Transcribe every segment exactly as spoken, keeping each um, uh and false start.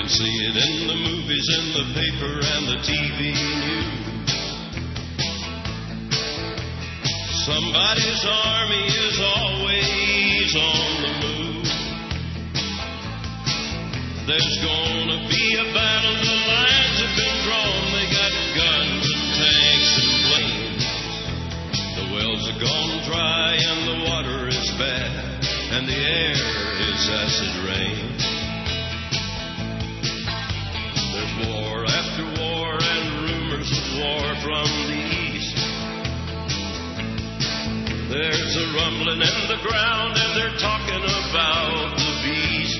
can see it in the movies, in the paper, and the T V news. Somebody's army is always on the move. There's gonna be a battle, the lines have been drawn. They got guns and tanks and planes. The wells are gone dry and the water is bad, and the air is acid rain. There's war after war and rumors of war from the east. There's a rumbling in the ground and they're talking about the beast.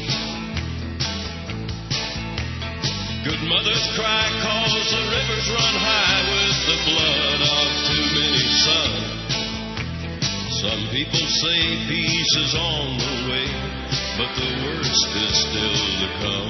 Good mothers cry cause the rivers run high with the blood of too many sons. Some people say peace is on the way, but the worst is still to come.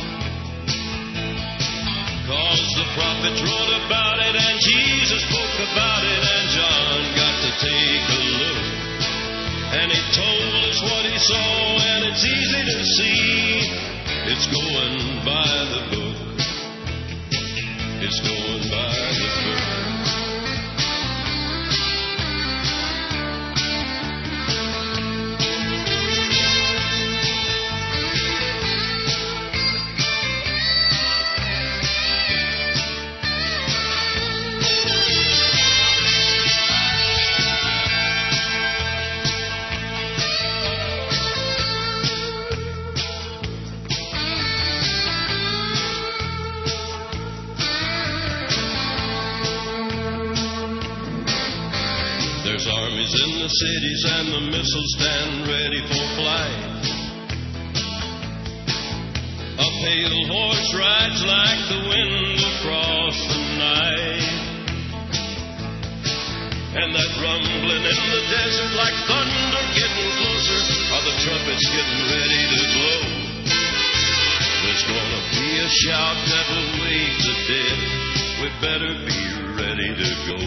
Cause the prophets wrote about it and Jesus spoke about it and John got to take a look. And he told us what he saw and it's easy to see. It's going by the book. It's going by the book. In the cities and the missiles stand ready for flight. A pale horse rides like the wind across the night. And that rumbling in the desert like thunder getting closer, are the trumpets getting ready to blow. There's gonna be a shout that will wake the dead. We better be ready to go.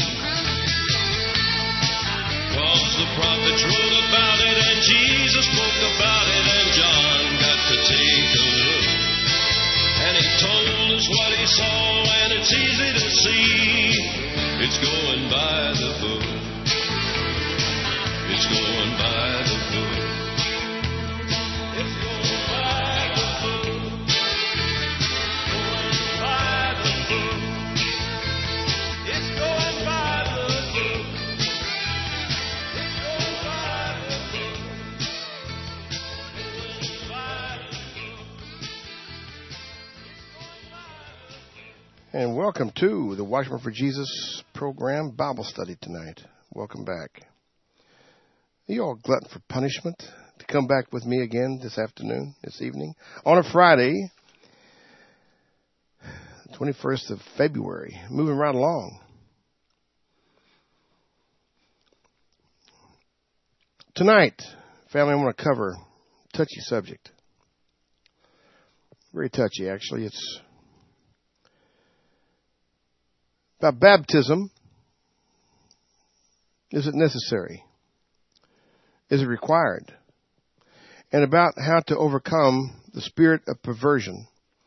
Cause the prophets wrote about it and Jesus spoke about it and John got to take a look. And he told us what he saw and it's easy to see. It's going by the book. It's going by the book. It's going by the book. Going by the book. It's going by the book. And welcome to the Watchman for Jesus program Bible study tonight. Welcome back. Are you all glutton for punishment to come back with me again this afternoon, this evening, on a Friday, twenty-first of February, moving right along. Tonight, family, I want to cover a touchy subject. Very touchy, actually. It's about baptism. Is it necessary? Is it required? And about how to overcome the spirit of perversion.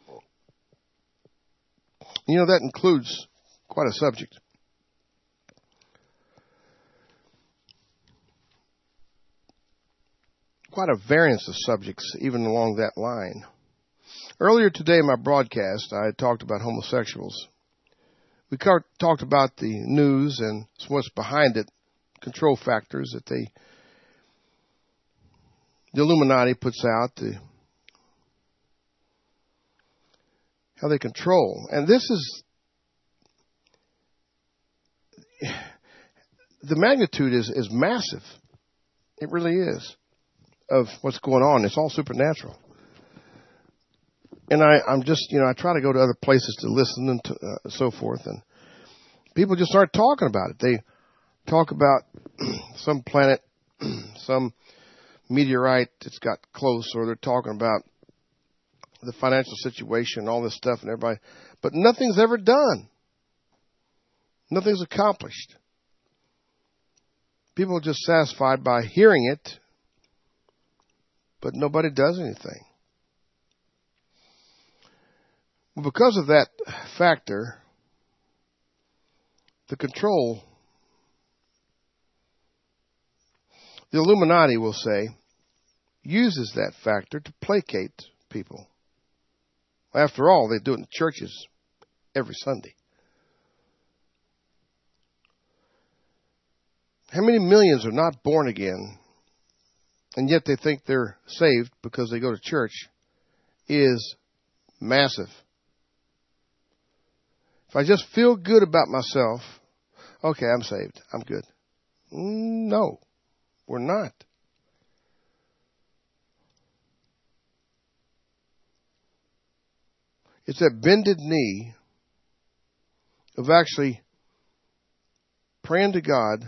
You know, that includes quite a subject. Quite a variance of subjects, even along that line. Earlier today in my broadcast, I had talked about homosexuals. We talked about the news and what's behind it, control factors that they, the Illuminati puts out, the, how they control. And this is, the magnitude is, is massive. It really is, of what's going on. It's all supernatural. And I, I'm just, you know, I try to go to other places to listen and to, uh, so forth. And people just start talking about it. They talk about some planet, some meteorite that's got close, or they're talking about the financial situation and all this stuff and everybody. But nothing's ever done. Nothing's accomplished. People are just satisfied by hearing it, but nobody does anything. Well, because of that factor, the control, the Illuminati will say, uses that factor to placate people. After all, they do it in churches every Sunday. How many millions are not born again, and yet they think they're saved because they go to church, is massive. If I just feel good about myself, okay, I'm saved. I'm good. No, we're not. It's that bended knee of actually praying to God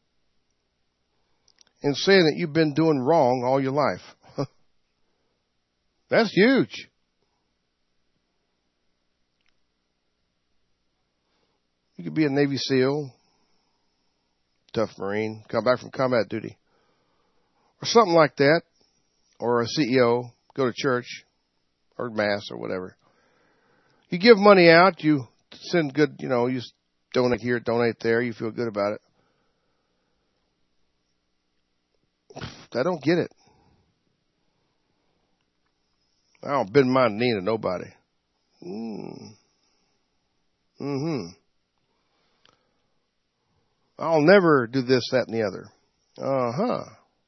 and saying that you've been doing wrong all your life. That's huge. You could be a Navy SEAL, tough Marine, come back from combat duty, or something like that, or a C E O, go to church, or mass, or whatever. You give money out, you send good, you know, you donate here, donate there, you feel good about it. I don't get it. I don't bend my knee to nobody. Mm. Mm-hmm. I'll never do this, that, and the other. Uh-huh.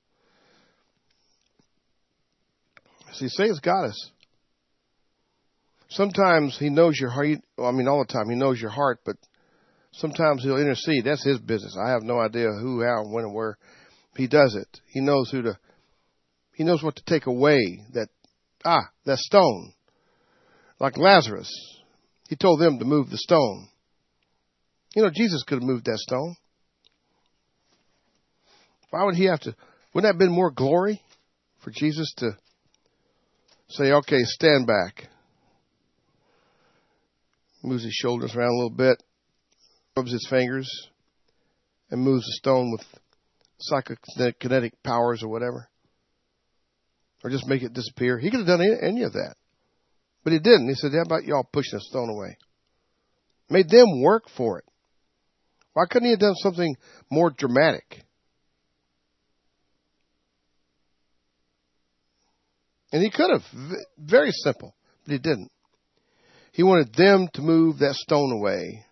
See, Satan's got us. Sometimes he knows your heart. Well, I mean, all the time he knows your heart, but sometimes he'll intercede. That's his business. I have no idea who, how, when, and where he does it. He knows who to, he knows what to take away that, ah, that stone. Like Lazarus. He told them to move the stone. You know, Jesus could have moved that stone. Why would he have to? Wouldn't that have been more glory for Jesus to say, okay, stand back? Moves his shoulders around a little bit, rubs his fingers, and moves the stone with psychokinetic powers or whatever. Or just make it disappear. He could have done any, any of that. But he didn't. He said, how about y'all pushing a stone away? Made them work for it. Why couldn't he have done something more dramatic? And he could have. Very simple. But he didn't. He wanted them to move that stone away.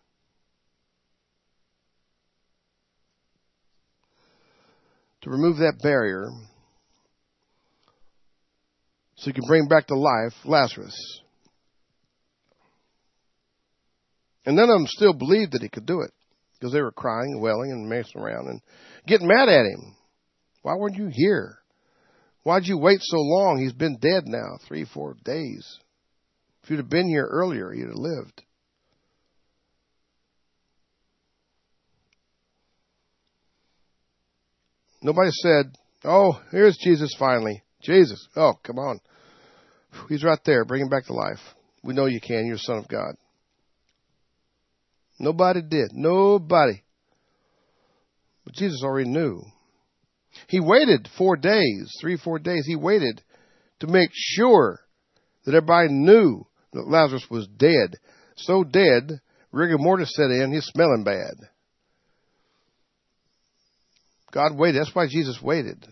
To remove that barrier. So he can bring back to life Lazarus. And none of them still believed that he could do it. Because they were crying and wailing and messing around and getting mad at him. Why weren't you here? Why'd you wait so long? He's been dead now, three, four days. If you'd have been here earlier, you'd have lived. Nobody said, oh, here's Jesus finally. Jesus, oh, come on. He's right there. Bring him back to life. We know you can. You're the Son of God. Nobody did. Nobody. But Jesus already knew. He waited four days, three, four days. He waited to make sure that everybody knew that Lazarus was dead. So dead, rigor mortis set in, he's smelling bad. God waited. That's why Jesus waited.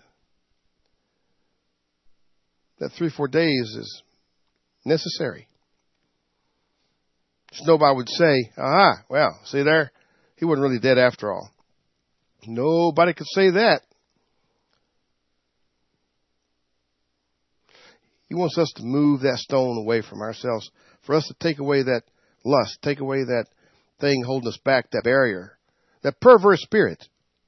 That three, four days is necessary. So nobody would say, aha, well, see there? He wasn't really dead after all. Nobody could say that. He wants us to move that stone away from ourselves, for us to take away that lust, take away that thing holding us back, that barrier. That perverse spirit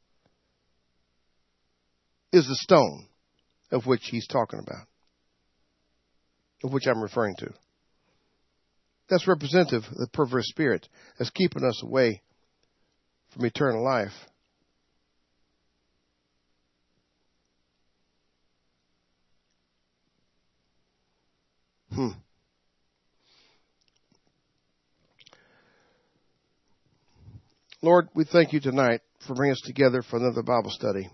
is the stone of which he's talking about, of which I'm referring to. That's representative of the perverse spirit that's keeping us away from eternal life. Hmm. Lord, we thank you tonight for bringing us together for another Bible study.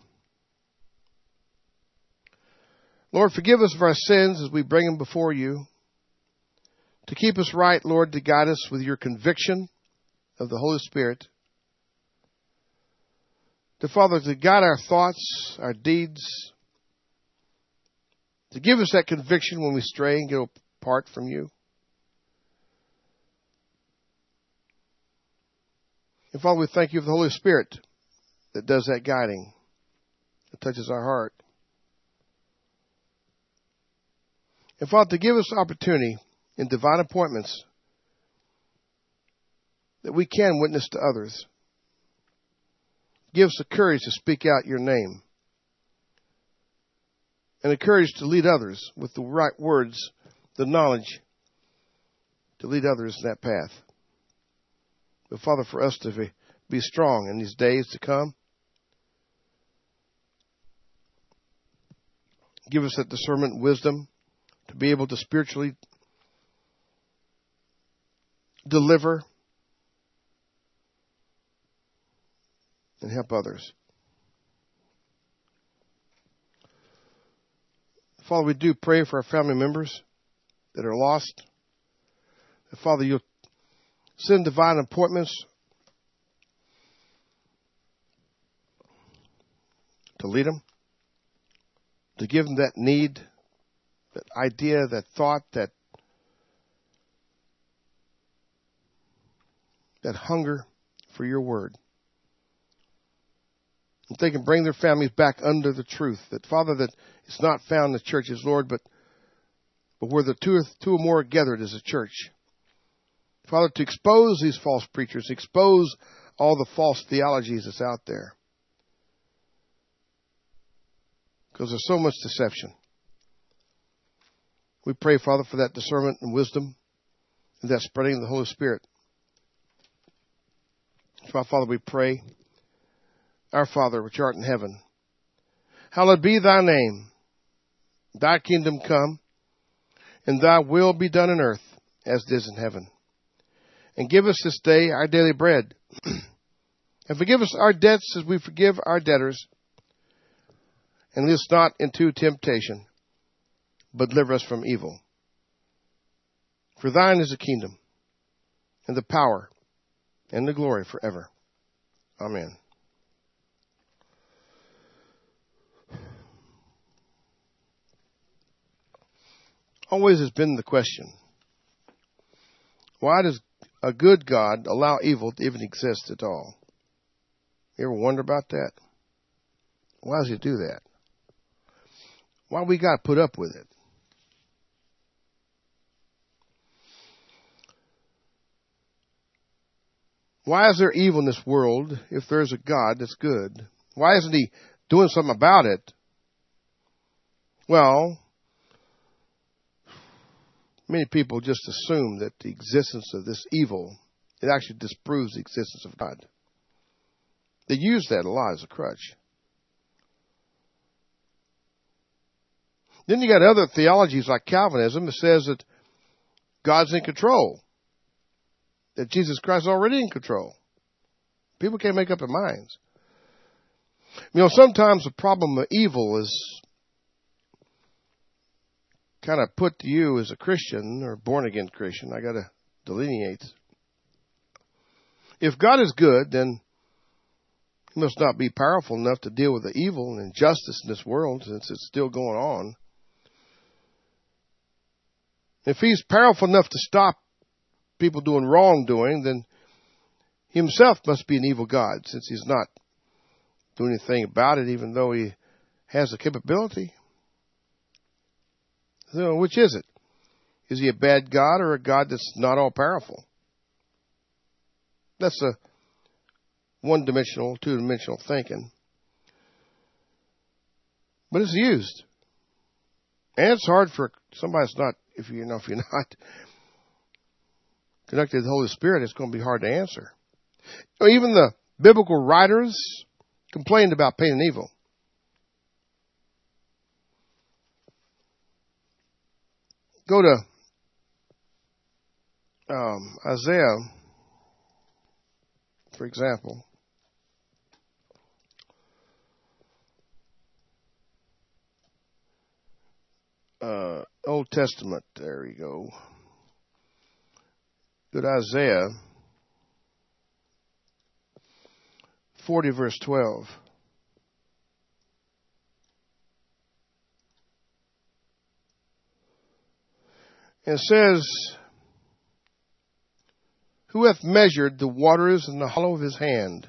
Lord, forgive us of our sins as we bring them before you. to keep us right, Lord, to guide us with your conviction of the Holy Spirit. To, Father, to guide our thoughts, our deeds, to give us that conviction when we stray and get apart from you. And Father, we thank you for the Holy Spirit that does that guiding, that touches our heart. And Father, to give us opportunity in divine appointments that we can witness to others. Give us the courage to speak out your name. And the courage to lead others with the right words, the knowledge to lead others in that path. But Father, for us to be, be strong in these days to come, give us that discernment and wisdom to be able to spiritually deliver and help others. Father, we do pray for our family members that are lost. And Father, you'll send divine appointments to lead them, to give them that need, that idea, that thought, that that hunger for your word. That they can bring their families back under the truth. That, Father, that it's not found in the churches, Lord, but, but where the two or, two or more are gathered as a church. Father, to expose these false preachers, expose all the false theologies that's out there. Because there's so much deception. We pray, Father, for that discernment and wisdom and that spreading of the Holy Spirit. Father, we pray, our Father, which art in heaven, hallowed be thy name. Thy kingdom come, and thy will be done on earth as it is in heaven. And give us this day our daily bread. And forgive us our debts as we forgive our debtors. And lead us not into temptation, but deliver us from evil. For thine is the kingdom, and the power, and the glory forever. Amen. Always has been the question, why does a good God allow evil to even exist at all? You ever wonder about that? Why does he do that? Why we got to put up with it? Why is there evil in this world if there's a God that's good? Why isn't he doing something about it? Well, many people just assume that the existence of this evil, it actually disproves the existence of God. They use that a lot as a crutch. Then you got other theologies like Calvinism that says that God's in control, that Jesus Christ is already in control. People can't make up their minds. You know, sometimes the problem of evil is kind of put to you as a Christian or born-again Christian. I got to delineate. If God is good, then he must not be powerful enough to deal with the evil and injustice in this world since it's still going on. If he's powerful enough to stop people doing wrongdoing, then he himself must be an evil God since he's not doing anything about it, even though he has the capability. So which is it? Is he a bad God or a God that's not all powerful? That's a one-dimensional, two-dimensional thinking. But it's used. And it's hard for somebody that's not, if you know, if you're not connected to the Holy Spirit, it's going to be hard to answer. Even the biblical writers complained about pain and evil. Go to um, Isaiah, for example. Uh, Old Testament, there we go. Go to Isaiah forty, verse twelve. It says, who hath measured the waters in the hollow of his hand,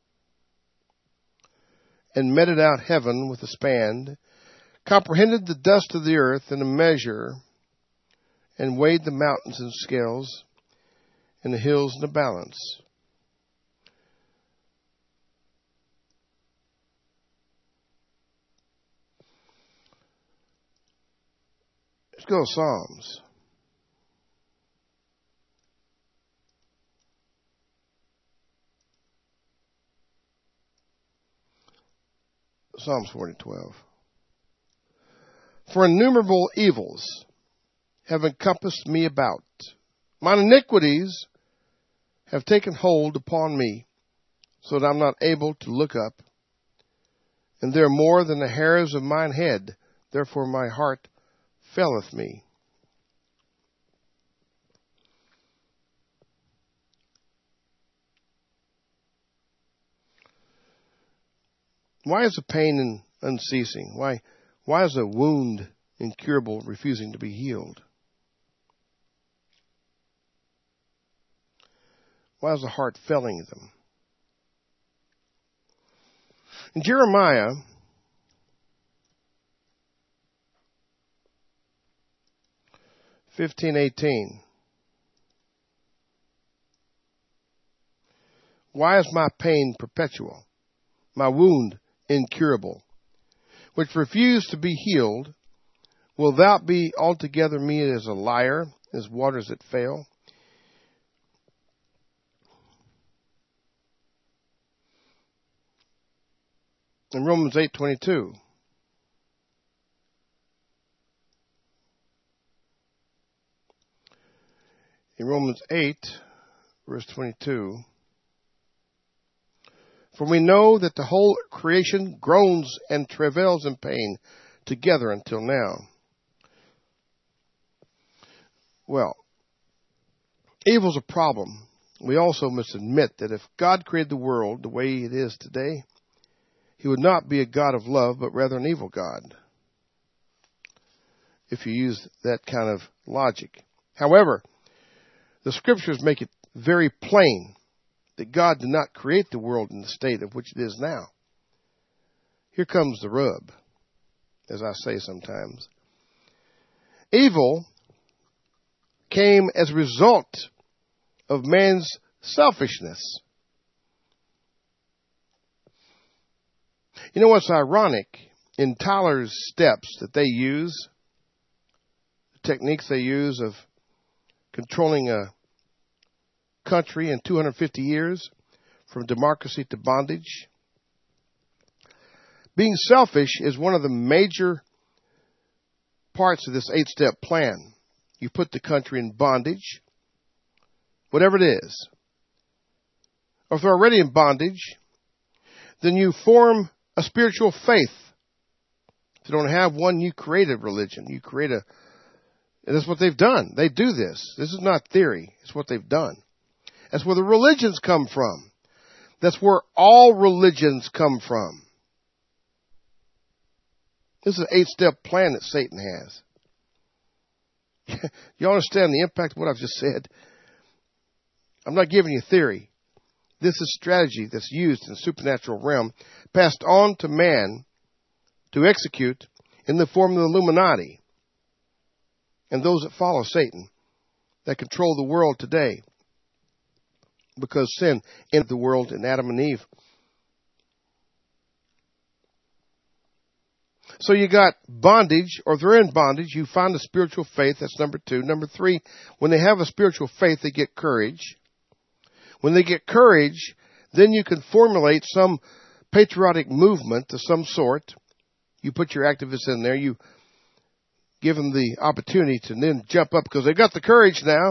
and meted out heaven with a span, comprehended the dust of the earth in a measure, and weighed the mountains in scales, and the hills in a balance. Let's go to Psalms. Psalms forty, twelve. For innumerable evils have encompassed me about. Mine iniquities have taken hold upon me, so that I'm not able to look up. And they are more than the hairs of mine head. Therefore my heart faileth me. Why is the pain unceasing? Why, why is a wound incurable, refusing to be healed? Why is the heart failing them? In Jeremiah fifteen eighteen, why is my pain perpetual, my wound incurable, which refuse to be healed? Will thou be altogether me as a liar, as waters that fail? In Romans eight twenty-two, in Romans eight, verse twenty-two, for we know that the whole creation groans and travails in pain together until now. Well, evil's a problem. We also must admit that if God created the world the way it is today, He would not be a God of love, but rather an evil God, if you use that kind of logic. However, the Scriptures make it very plain that God did not create the world in the state of which it is now. Here comes the rub, as I say sometimes. Evil came as a result of man's selfishness. You know what's ironic? In Tyler's steps that they use, the techniques they use of controlling a country in two hundred fifty years, from democracy to bondage. Being selfish is one of the major parts of this eight-step plan. You put the country in bondage, whatever it is. Or if they're already in bondage, then you form a spiritual faith. If you don't have one, you create a religion. You create a, and that's what they've done. They do this. This is not theory. It's what they've done. That's where the religions come from. That's where all religions come from. This is an eight-step plan that Satan has. You understand the impact of what I've just said? I'm not giving you theory. This is strategy that's used in the supernatural realm, passed on to man to execute in the form of the Illuminati and those that follow Satan, that control the world today. Because sin entered the world in Adam and Eve. So you got bondage, or if they're in bondage, you find a spiritual faith. That's number two. Number three, when they have a spiritual faith, they get courage. When they get courage, then you can formulate some patriotic movement of some sort. You put your activists in there. You give them the opportunity to then jump up because they got the courage now.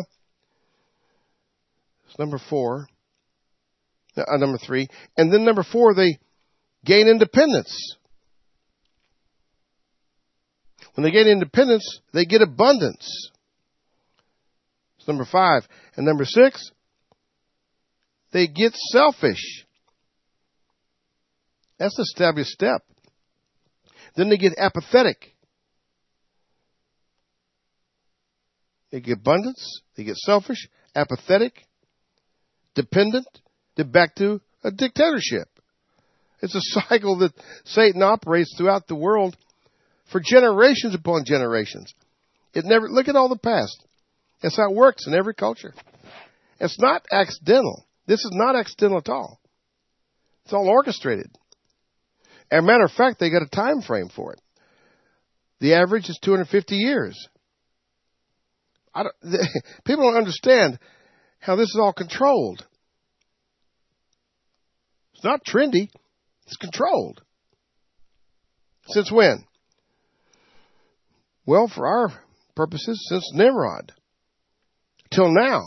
It's number four. Uh, number three. And then number four, they gain independence. When they gain independence, they get abundance. It's number five. And number six, they get selfish. That's the established step. Then they get apathetic. They get abundance. They get selfish, apathetic, dependent. They're back to a dictatorship. It's a cycle that Satan operates throughout the world for generations upon generations. It never, look at all the past. That's how it works in every culture. It's not accidental. This is not accidental at all. It's all orchestrated. As a matter of fact, they got a time frame for it. The average is two hundred fifty years. I don't, people don't understand how this is all controlled. It's not trendy. It's controlled. Since when? Well, for our purposes, since Nimrod. Till now.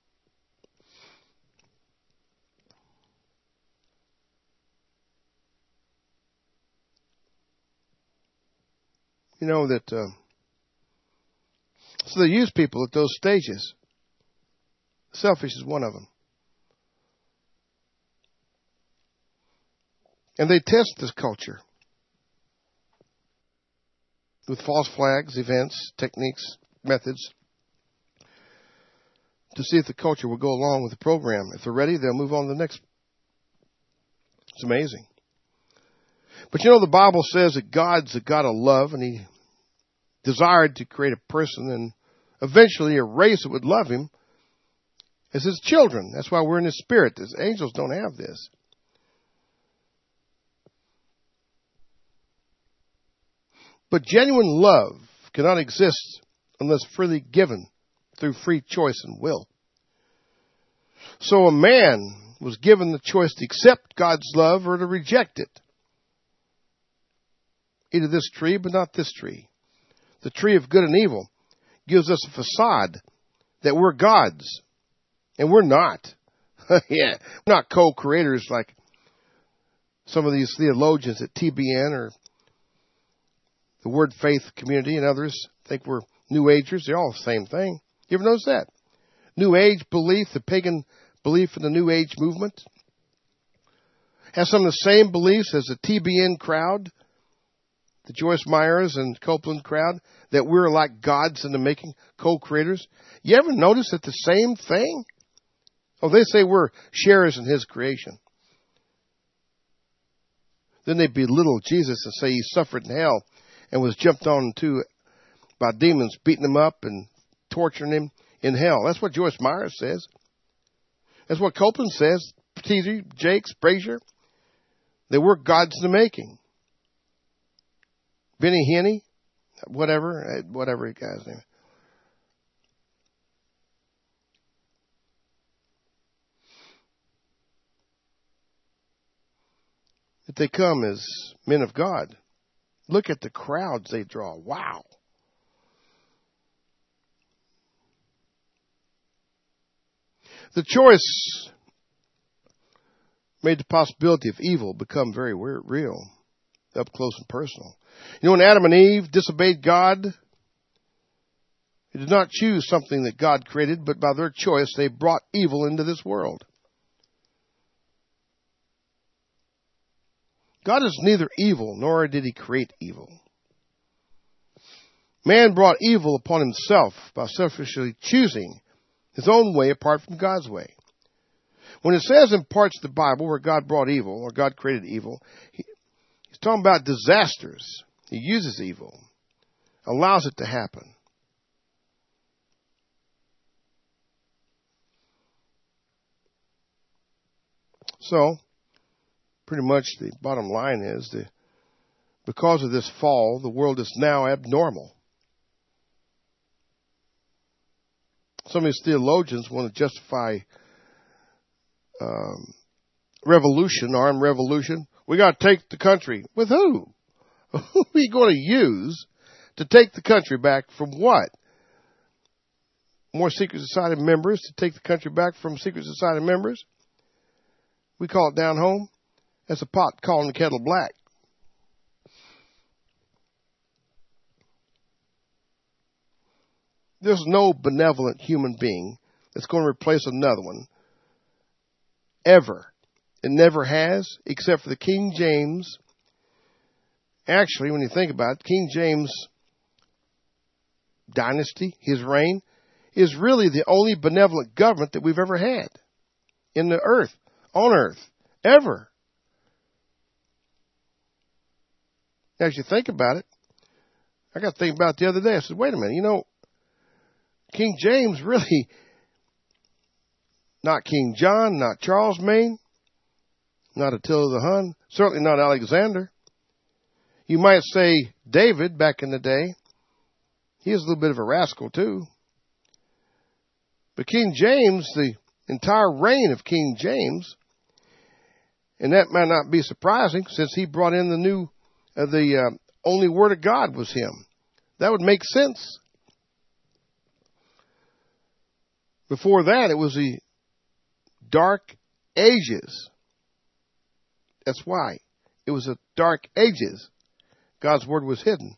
You know that, uh, so they use people at those stages. Selfish is one of them. And they test this culture with false flags, events, techniques, methods to see if the culture will go along with the program. If they're ready, they'll move on to the next. It's amazing. But you know, the Bible says that God's a God of love, and He desired to create a person and eventually a race that would love Him as His children. That's why we're in His Spirit. As angels don't have this. But genuine love cannot exist unless freely given through free choice and will. So a man was given the choice to accept God's love or to reject it. Eat of this tree, but not this tree. The tree of good and evil gives us a facade that we're gods. And we're not. Yeah, we're not co-creators like some of these theologians at T B N or the Word Faith community and others think we're New Agers. They're all the same thing. You ever notice that? New Age belief, the pagan belief in the New Age movement, has some of the same beliefs as the T B N crowd, the Joyce Myers and Copeland crowd, that we're like gods in the making, co-creators. You ever notice that the same thing? Oh, they say we're sharers in His creation. Then they belittle Jesus and say He suffered in hell and was jumped on to by demons, beating Him up and torturing Him in hell. That's what Joyce Myers says. That's what Copeland says. T Z, Jakes, Brazier. They were gods in the making. Benny Hinn, whatever, whatever the guy's name. That they come as men of God. Look at the crowds they draw. Wow. The choice made the possibility of evil become very real, up close and personal. You know, when Adam and Eve disobeyed God, they did not choose something that God created, but by their choice, they brought evil into this world. God is neither evil, nor did He create evil. Man brought evil upon himself by selfishly choosing his own way apart from God's way. When it says in parts of the Bible where God brought evil, or God created evil, he, he's talking about disasters. He uses evil, allows it to happen. So, pretty much the bottom line is that because of this fall, the world is now abnormal. Some of these theologians want to justify um, revolution, armed revolution. We got to take the country. With who? Who are you going to use to take the country back from what? More secret society members to take the country back from secret society members? We call it down home. That's a pot calling the kettle black. There's no benevolent human being that's going to replace another one ever. It never has, except for the King James. Actually, when you think about it, King James dynasty, his reign, is really the only benevolent government that we've ever had in the earth, on earth, ever. As you think about it, I got to think about it the other day. I said, wait a minute, you know, King James really, not King John, not Charles Maine, not Attila the Hun, certainly not Alexander. You might say David back in the day. He was a little bit of a rascal too. But King James, the entire reign of King James, and that might not be surprising since he brought in the new, uh, the uh, only word of God was him. That would make sense. Before that, it was the Dark Ages. That's why. It was the Dark Ages. God's word was hidden.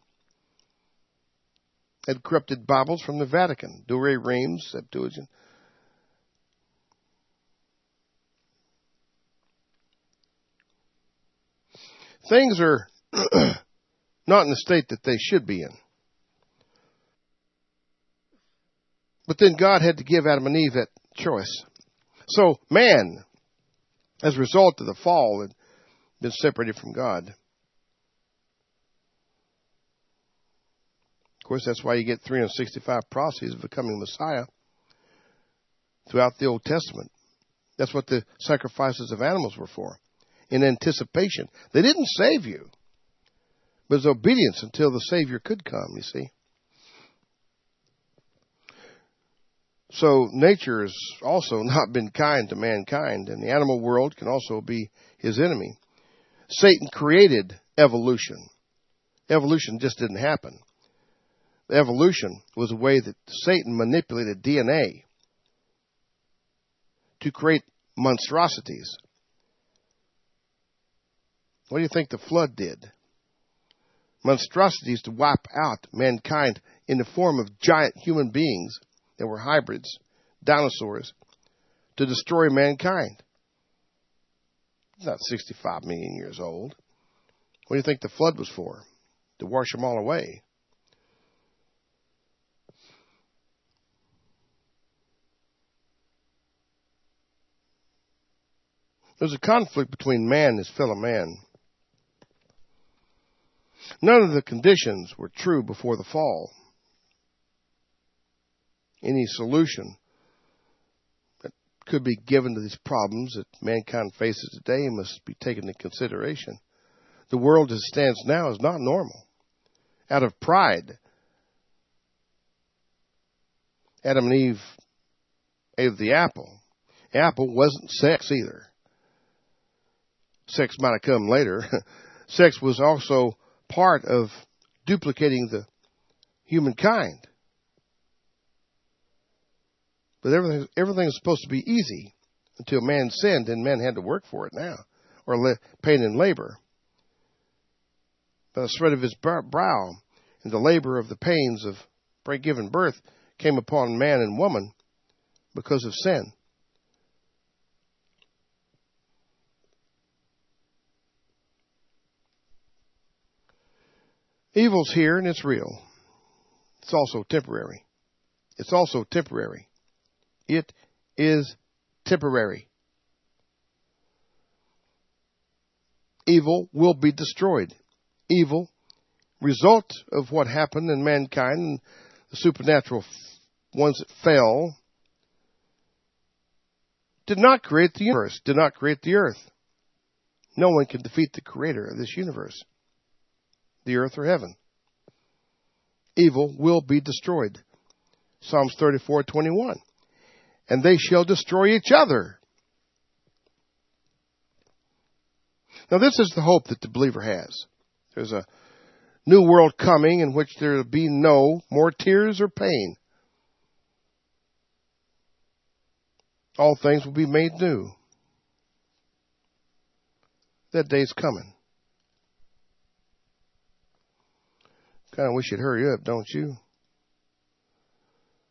Had corrupted Bibles from the Vatican, Douay Rheims, Septuagint. Things are not in the state that they should be in. But then God had to give Adam and Eve that choice. So man, as a result of the fall, had been separated from God. Of course, that's why you get three hundred sixty-five prophecies of becoming Messiah throughout the Old Testament. That's what the sacrifices of animals were for, in anticipation. They didn't save you, but it was obedience until the Savior could come, you see. So nature has also not been kind to mankind, and the animal world can also be his enemy. Satan created evolution. Evolution just didn't happen. Evolution was a way that Satan manipulated D N A to create monstrosities. What do you think the flood did? Monstrosities to wipe out mankind in the form of giant human beings that were hybrids, dinosaurs, to destroy mankind. It's not sixty-five million years old. What do you think the flood was for? To wash them all away. There's a conflict between man and his fellow man. None of the conditions were true before the fall. Any solution that could be given to these problems that mankind faces today must be taken into consideration. The world as it stands now is not normal. Out of pride, Adam and Eve ate of the apple. The apple wasn't sex either. Sex might have come later. Sex was also part of duplicating the humankind. But everything, everything is supposed to be easy until man sinned, and men had to work for it now, or le- pain and labor. By the sweat of his brow and the labor of the pains of giving birth came upon man and woman because of sin. Evil's here, and it's real. It's also temporary. It's also temporary. It is temporary. Evil will be destroyed. Evil, result of what happened in mankind and the supernatural ones that fell, did not create the universe, did not create the earth. No one can defeat the creator of this universe, the earth or heaven. Evil will be destroyed. Psalms thirty-four twenty-one. And they shall destroy each other. Now this is the hope that the believer has. There's a new world coming in which there will be no more tears or pain. All things will be made new. That day's coming. Kind of wish you'd hurry up, don't you?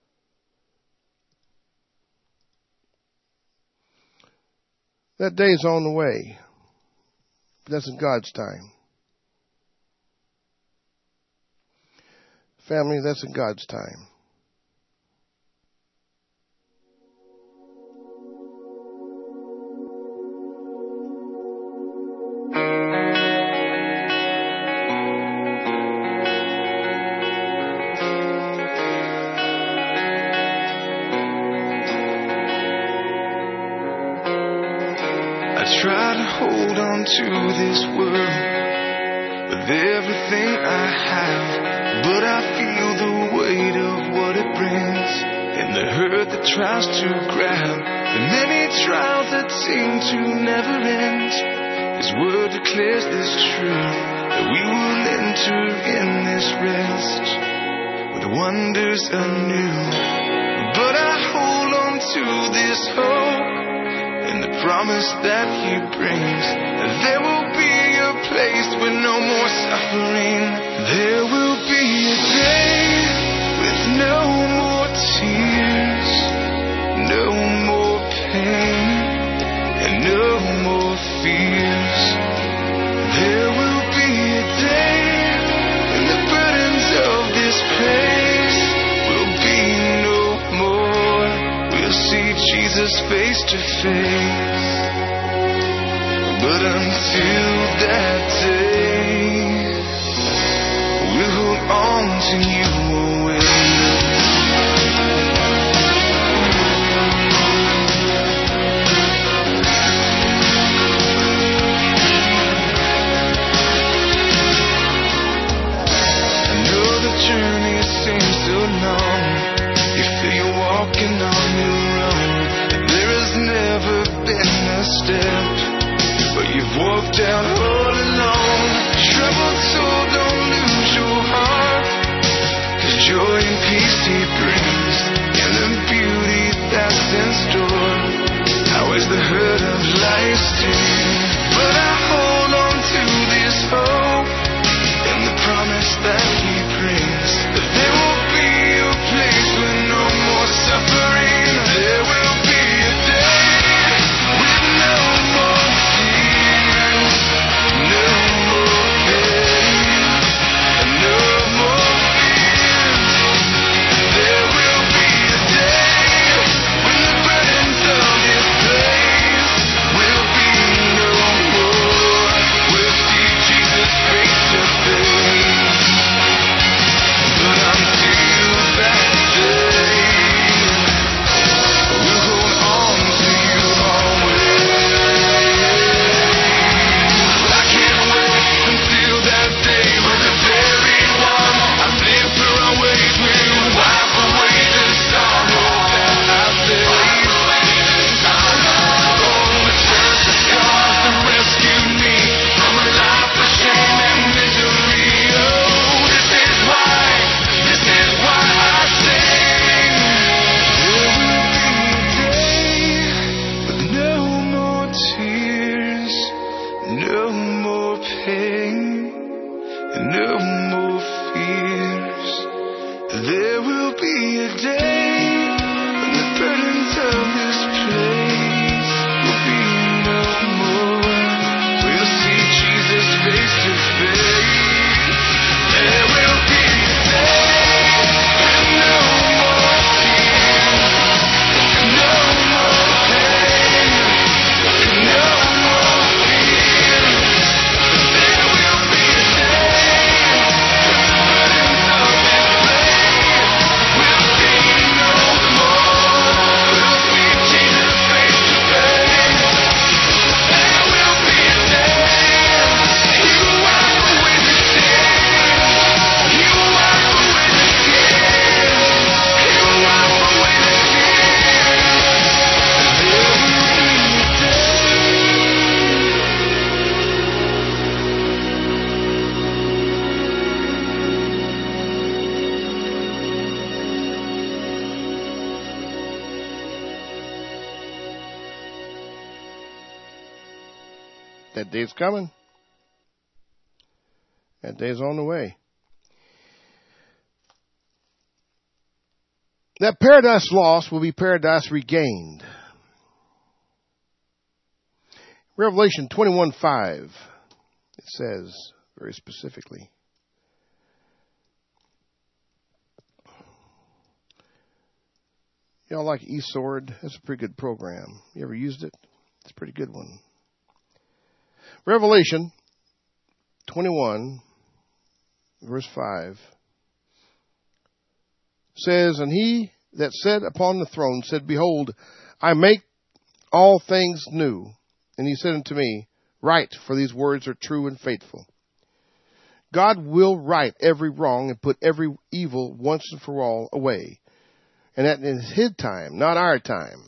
That day is on the way. But that's in God's time. Family, that's in God's time. Try to hold on to this world with everything I have, but I feel the weight of what it brings and the hurt that tries to grab the many trials that seem to never end. His word declares this truth, that we will enter in this rest with wonders anew. But I hold on to this hope and the promise that He brings, that there will be a place with no more suffering. There will be a day with no more tears, no more pain, and no more fears. There will be a day when the burdens of this place will be no more. We'll see Jesus face to face. But until that day, we'll hold on to you always. I know the journey seems so long. You feel you're walking on your own. There has never been a step but you've walked out all alone. Troubled soul, don't lose your heart, 'cause joy and peace He brings, and the beauty that's in store. How is the hurt of life sting? But I hold on to this hope and the promise that He brings, that there will be a place with no more suffering. There will be a day with no more tears, no more pain, and no more fears. There will be a day when the burdens of this place will be no more. We'll see Jesus face to face. But until that day, we'll hold on to you always. I can't wait until that day when the very one I've lived through our ways will wipe away the sorrow that I face. Oh, the church, the scars that rescued me from a life of shame and misery. Oh, this is why, this is why I sing. There will be a day with no more tears, no more pain, and no more fears. There will be a day when the burdens of this place will be no more. We'll see Jesus face to face. There will be a day with no more tears, no more pain, and no more fears. There will be a day when the burdens of this place will be no more. We'll see Jesus face to face. There will be a day you wipe away the tears, you wipe away the tears, you wipe away the tears. There will be a That day's coming. That day's on the way. That paradise lost will be paradise regained. Revelation twenty-one five, it says very specifically, you know, like eSword, that's a pretty good program. You ever used it? It's a pretty good one. Revelation twenty-one, verse five, says, And he that sat upon the throne said, Behold, I make all things new. And he said unto me, Write, for these words are true and faithful. God will right every wrong and put every evil once and for all away. And that in his time, not our time.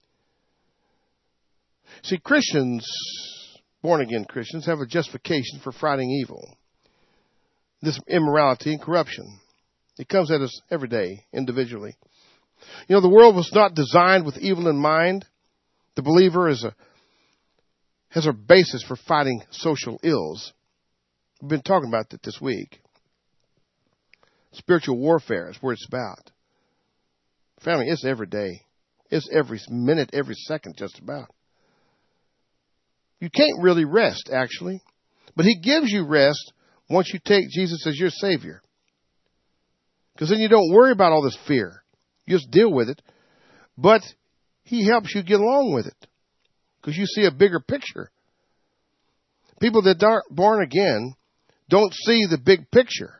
See, Christians, born-again Christians, have a justification for fighting evil. This immorality and corruption. It comes at us every day, individually. You know, the world was not designed with evil in mind. The believer is a, has a basis for fighting social ills. We've been talking about that this week. Spiritual warfare is where it's about. Family, it's every day. It's every minute, every second, just about. You can't really rest, actually. But he gives you rest once you take Jesus as your Savior. Because then you don't worry about all this fear. You just deal with it. But he helps you get along with it. Because you see a bigger picture. People that aren't born again don't see the big picture.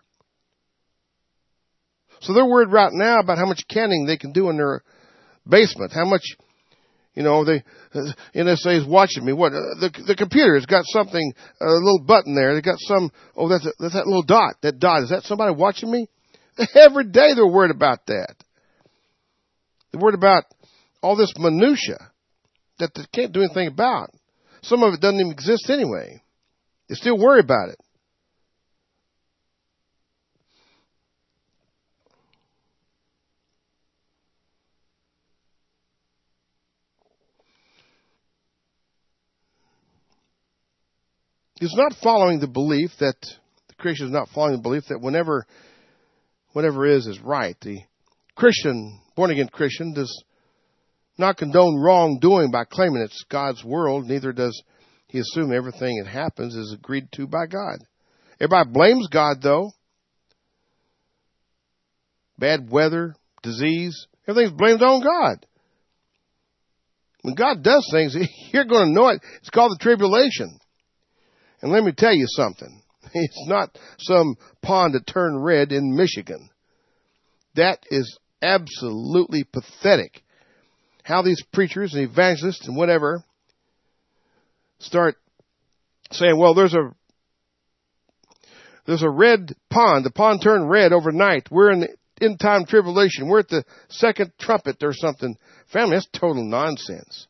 So they're worried right now about how much canning they can do in their basement. How much, you know, they, N S A is watching me. What, the the computer has got something, a little button there. They got some, oh, that's, a, that's that little dot. That dot, is that somebody watching me? Every day they're worried about that. They're worried about all this minutia that they can't do anything about. Some of it doesn't even exist anyway. They still worry about it. It's not following the belief that, the Christian is not following the belief that whenever, whatever is, is right. The Christian, born-again Christian, does not condone wrongdoing by claiming it's God's world. Neither does he assume everything that happens is agreed to by God. Everybody blames God, though. Bad weather, disease, everything's blamed on God. When God does things, you're going to know it. It's called the tribulation. And let me tell you something. It's not some pond that turned red in Michigan. That is absolutely pathetic. How these preachers and evangelists and whatever start saying, well, there's a there's a red pond. The pond turned red overnight. We're in the end time tribulation. We're at the second trumpet or something. Family, that's total nonsense.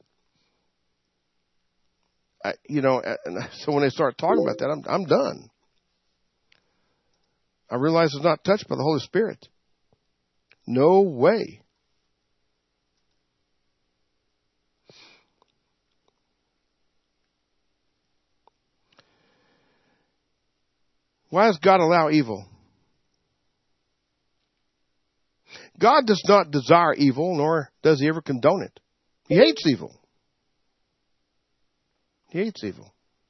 I, you know, so when they start talking about that, I'm, I'm done. I realize it's not touched by the Holy Spirit. No way. Why does God allow evil? God does not desire evil, nor does he ever condone it. He hates evil. He hates evil.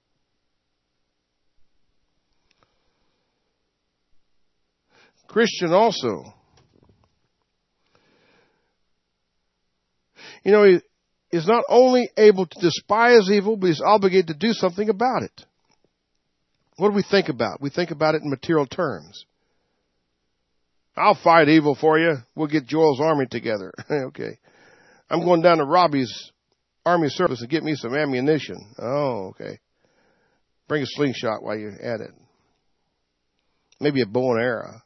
Christian also. You know, he is not only able to despise evil, but he's obligated to do something about it. What do we think about? We think about it in material terms. I'll fight evil for you. We'll get Joel's army together. Okay. I'm going down to Robbie's Army service and get me some ammunition. Oh, okay. Bring a slingshot while you're at it. Maybe a bow and arrow.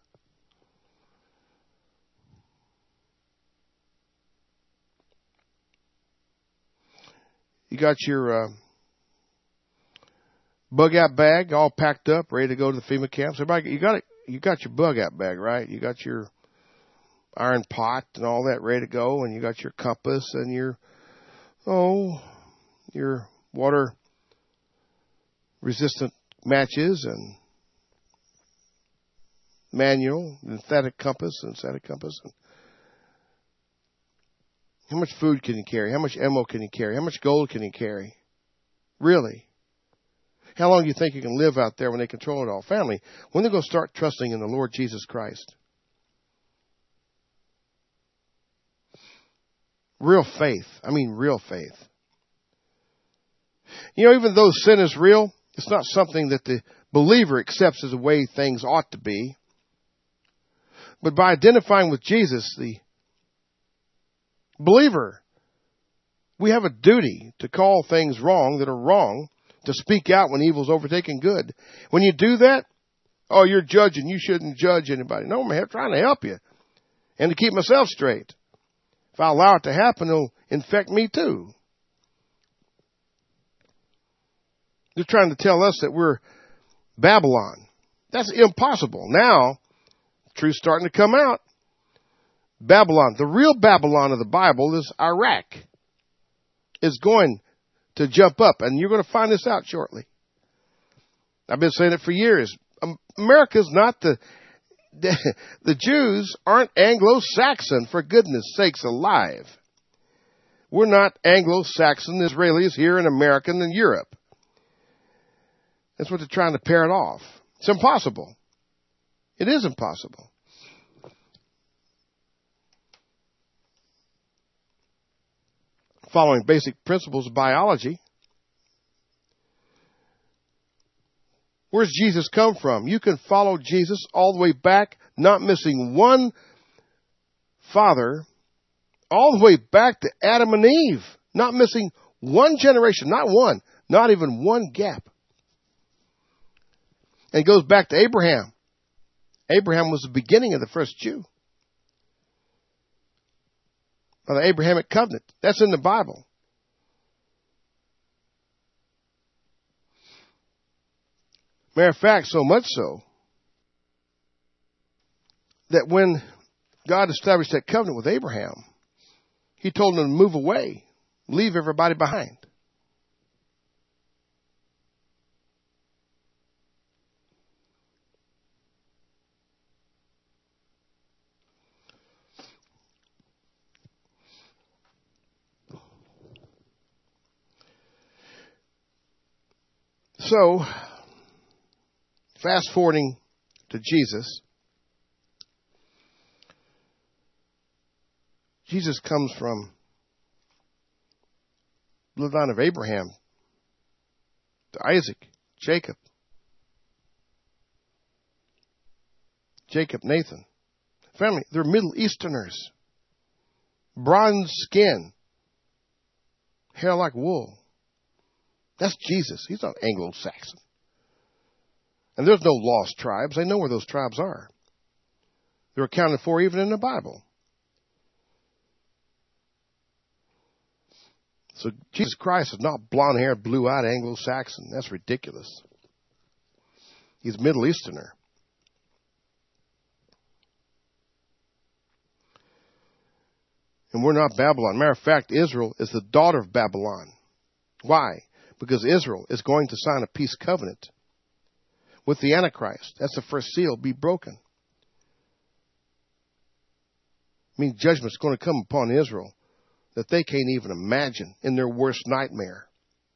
You got your uh, bug out bag all packed up, ready to go to the FEMA camps. Everybody, you got it. You got your bug out bag, right? You got your iron pot and all that ready to go, and you got your compass and your Oh, your water-resistant matches and manual, synthetic compass and static compass. And how much food can you carry? How much ammo can you carry? How much gold can you carry? Really? How long do you think you can live out there when they control it all? Family, when they're going to start trusting in the Lord Jesus Christ? Real faith. I mean real faith. You know, even though sin is real, it's not something that the believer accepts as the way things ought to be. But by identifying with Jesus, the believer, we have a duty to call things wrong that are wrong, to speak out when evil's overtaking good. When you do that, oh, you're judging. You shouldn't judge anybody. No, I'm trying to help you and to keep myself straight. If I allow it to happen, it'll infect me too. They're trying to tell us that we're Babylon. That's impossible. Now, the truth's starting to come out. Babylon, the real Babylon of the Bible is Iraq. Is going to jump up, and you're going to find this out shortly. I've been saying it for years. America's not the, the, the Jews aren't Anglo-Saxon, for goodness sakes alive. We're not Anglo-Saxon Israelis here in America and Europe. That's what they're trying to pair it off. It's impossible. It is impossible. Following basic principles of biology. Where's Jesus come from? You can follow Jesus all the way back, not missing one father, all the way back to Adam and Eve, not missing one generation, not one, not even one gap. And it goes back to Abraham. Abraham was the beginning of the first Jew. Of the Abrahamic covenant. That's in the Bible. Matter of fact, so much so that when God established that covenant with Abraham, he told him to move away, leave everybody behind. So, fast forwarding to Jesus, Jesus comes from the bloodline of Abraham to Isaac, Jacob, Jacob, Nathan. Family, they're Middle Easterners, bronze skin, hair like wool. That's Jesus. He's not Anglo-Saxon. And there's no lost tribes. They know where those tribes are. They're accounted for even in the Bible. So Jesus Christ is not blonde-haired, blue-eyed Anglo-Saxon. That's ridiculous. He's Middle Easterner. And we're not Babylon. Matter of fact, Israel is the daughter of Babylon. Why? Because Israel is going to sign a peace covenant with the Antichrist. That's the first seal be broken. I mean, judgment's going to come upon Israel that they can't even imagine in their worst nightmare.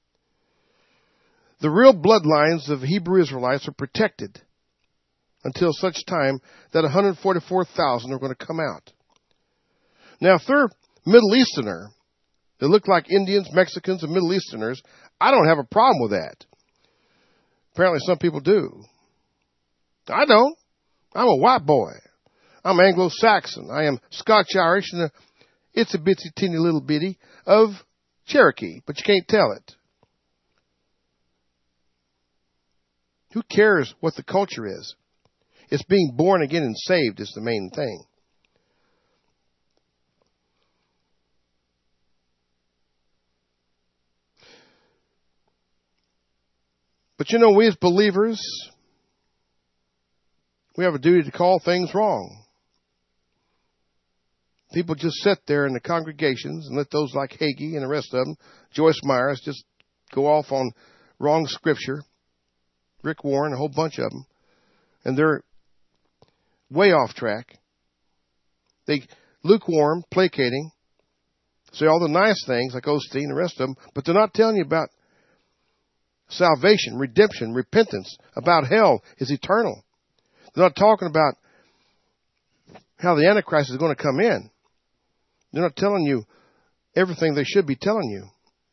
The real bloodlines of Hebrew Israelites are protected until such time that one hundred forty-four thousand are going to come out. Now, if they're Middle Easterner, they look like Indians, Mexicans, and Middle Easterners, I don't have a problem with that. Apparently some people do. I don't. I'm a white boy. I'm Anglo-Saxon. I am Scotch-Irish and a it's a bitsy teeny little bitty of Cherokee, but you can't tell it. Who cares what the culture is? It's being born again and saved is the main thing. But you know, we as believers, we have a duty to call things wrong. People just sit there in the congregations and let those like Hagee and the rest of them, Joyce Myers, just go off on wrong scripture. Rick Warren, a whole bunch of them. And they're way off track. They lukewarm, placating, say all the nice things like Osteen and the rest of them, but they're not telling you about salvation, redemption, repentance, about hell is eternal. They're not talking about how the Antichrist is going to come in. They're not telling you everything they should be telling you.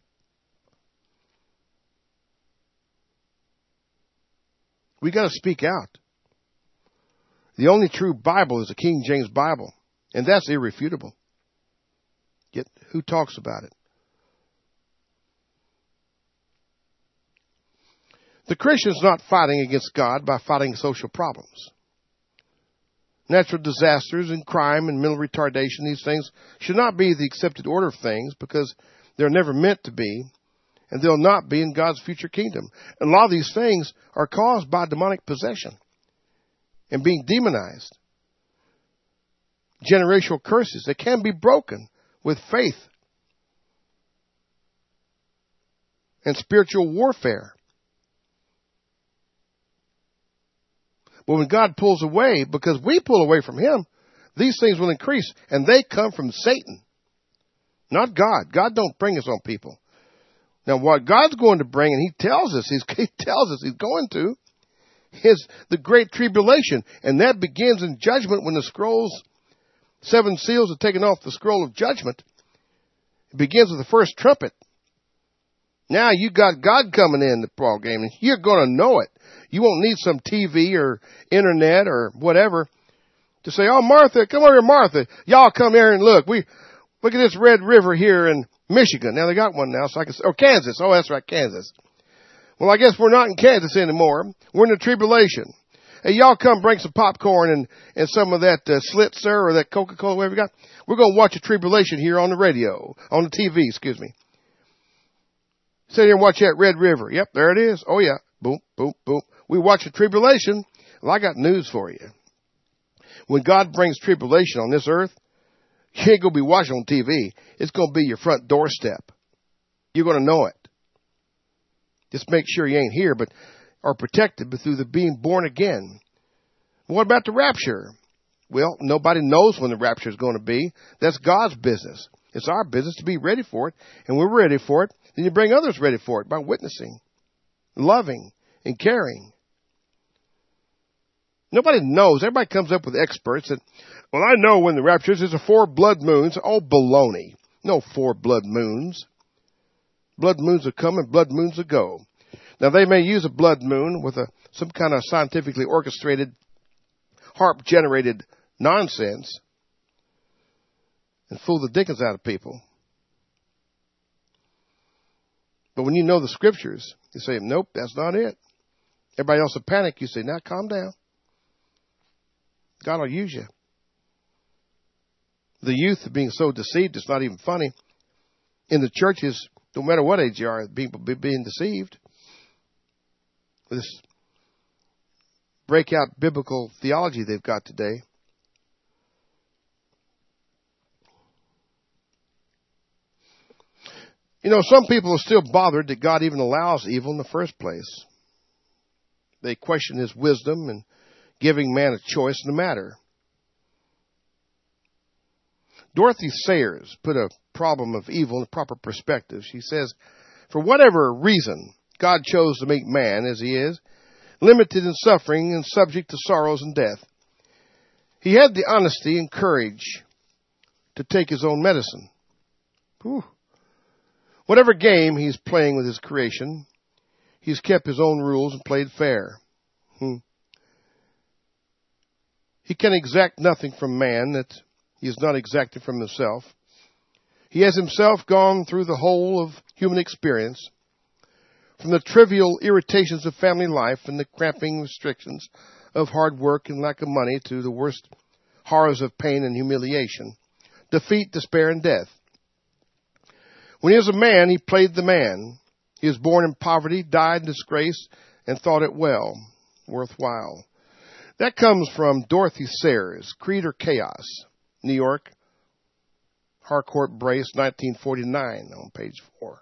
We got to speak out. The only true Bible is the King James Bible, and that's irrefutable. Yet, who talks about it? The Christian's not fighting against God by fighting social problems. Natural disasters and crime and mental retardation, these things should not be the accepted order of things because they're never meant to be, and they'll not be in God's future kingdom. And a lot of these things are caused by demonic possession and being demonized. Generational curses that can be broken with faith and spiritual warfare. But when God pulls away, because we pull away from Him, these things will increase, and they come from Satan, not God. God don't bring us on people. Now, what God's going to bring, and He tells us, He's, He tells us He's going to, is the great tribulation, and that begins in judgment when the scrolls, seven seals are taken off the scroll of judgment. It begins with the first trumpet. Now you got God coming in the ball game, and you're going to know it. You won't need some T V or internet or whatever to say, "Oh, Martha, come over here, Martha. Y'all come here and look. We look at this Red River here in Michigan." Now they got one now, so I can. Or Kansas. Oh, that's right, Kansas. Well, I guess we're not in Kansas anymore. We're in the tribulation. Hey, y'all come bring some popcorn and and some of that uh, Slitzer or that Coca-Cola, whatever you got. We're going to watch a tribulation here on the radio, on the T V. Excuse me. Sit here and watch that Red River. Yep, there it is. Oh yeah, boom, boom, boom. We watch the tribulation. Well, I got news for you. When God brings tribulation on this earth, you ain't going to be watching on T V. It's going to be your front doorstep. You're going to know it. Just make sure you ain't here, but are protected but through the being born again. What about the rapture? Well, nobody knows when the rapture is going to be. That's God's business. It's our business to be ready for it, and we're ready for it. Then you bring others ready for it by witnessing, loving, and caring. Nobody knows. Everybody comes up with experts that, well, I know when the rapture is. There's a four blood moons. Oh, baloney. No four blood moons. Blood moons will come and blood moons will go. Now, they may use a blood moon with a some kind of scientifically orchestrated, harp-generated nonsense and fool the dickens out of people. But when you know the scriptures, you say, nope, that's not it. Everybody else will panic. You say, now calm down. God will use you. The youth are being so deceived, it's not even funny. In the churches, no matter what age you are, people be being deceived. With this breakout biblical theology they've got today. You know, some people are still bothered that God even allows evil in the first place. They question His wisdom and giving man a choice in the matter. Dorothy Sayers put a problem of evil in a proper perspective. She says, for whatever reason God chose to make man as he is, limited in suffering and subject to sorrows and death, He had the honesty and courage to take His own medicine. Whew. Whatever game He's playing with His creation, He's kept His own rules and played fair. Hmm. He can exact nothing from man that He is not exacting from Himself. He has Himself gone through the whole of human experience, from the trivial irritations of family life and the cramping restrictions of hard work and lack of money to the worst horrors of pain and humiliation, defeat, despair, and death. When He was a man, He played the man. He was born in poverty, died in disgrace, and thought it well, worthwhile. That comes from Dorothy Sayers, Creed or Chaos, New York, Harcourt Brace, nineteen forty-nine, on page four.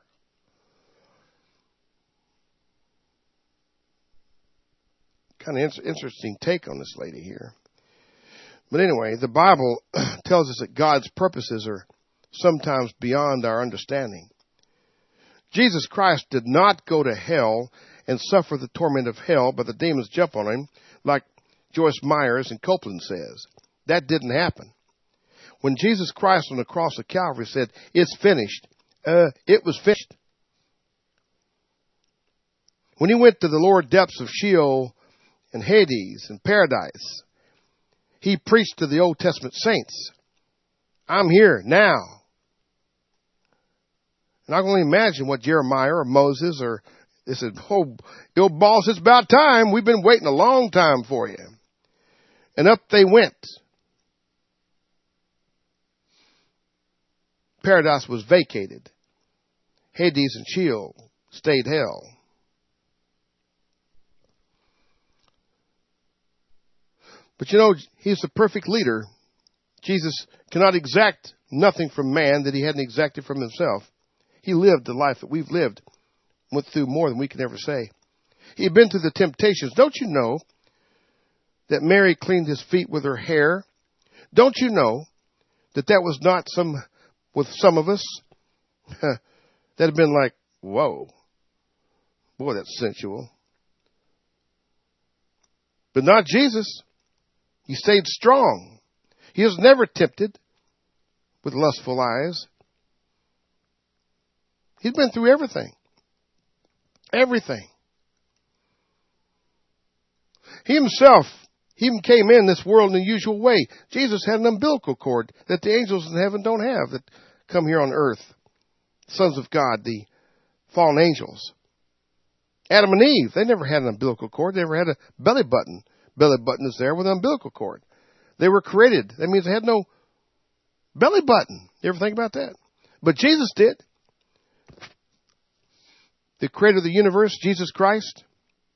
Kind of interesting take on this lady here. But anyway, the Bible tells us that God's purposes are sometimes beyond our understanding. Jesus Christ did not go to hell and suffer the torment of hell, but the demons jump on him, like Joyce Myers and Copeland says. That didn't happen. When Jesus Christ on the cross of Calvary said, it's finished, uh, it was finished. When he went to the lower depths of Sheol and Hades and paradise, he preached to the Old Testament saints, I'm here now. And I can only imagine what Jeremiah or Moses or they said, oh, ill boss, it's about time. We've been waiting a long time for you. And up they went. Paradise was vacated. Hades and Sheol stayed hell. But you know, he's the perfect leader. Jesus cannot exact nothing from man that he hadn't exacted from himself. He lived the life that we've lived, went through more than we can ever say. He had been through the temptations. Don't you know that Mary cleaned his feet with her hair? Don't you know that that was not some, with some of us, that had been like, whoa, boy, that's sensual. But not Jesus. He stayed strong. He was never tempted with lustful eyes. He's been through everything. Everything. He himself, he even came in this world in a usual way. Jesus had an umbilical cord that the angels in heaven don't have that come here on earth. Sons of God, the fallen angels. Adam and Eve, they never had an umbilical cord. They never had a belly button. Belly button is there with an umbilical cord. They were created. That means they had no belly button. You ever think about that? But Jesus did. The creator of the universe, Jesus Christ,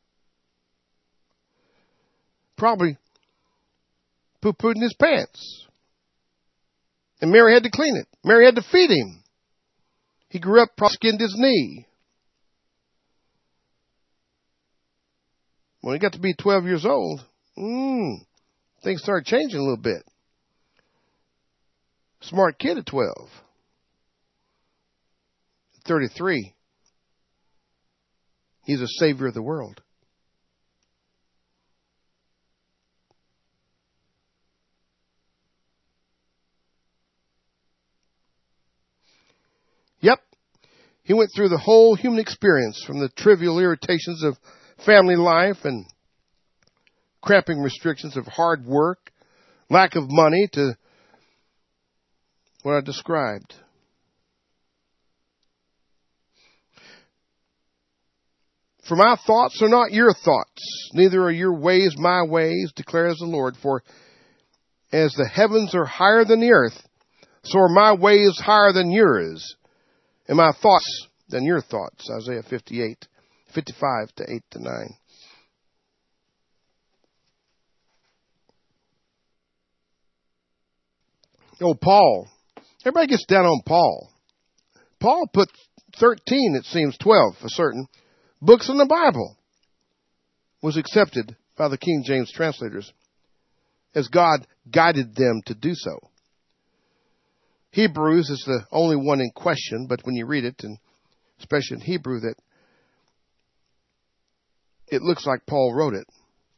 probably poo-pooed in his pants. And Mary had to clean it. Mary had to feed him. He grew up, probably skinned his knee. When he got to be twelve years old, mm, things started changing a little bit. Smart kid at twelve. thirty-three. He's a savior of the world. Yep. He went through the whole human experience, from the trivial irritations of family life and cramping restrictions of hard work, lack of money, to what I described. For my thoughts are not your thoughts, neither are your ways my ways, declares the Lord. For as the heavens are higher than the earth, so are my ways higher than yours, and my thoughts than your thoughts. Isaiah fifty-eight, fifty-five to eight to nine. Oh, Paul. Everybody gets down on Paul. Paul put thirteen, it seems twelve for certain, books in the Bible. Was accepted by the King James translators as God guided them to do so. Hebrews is the only one in question, but when you read it, and especially in Hebrew, that it looks like Paul wrote it.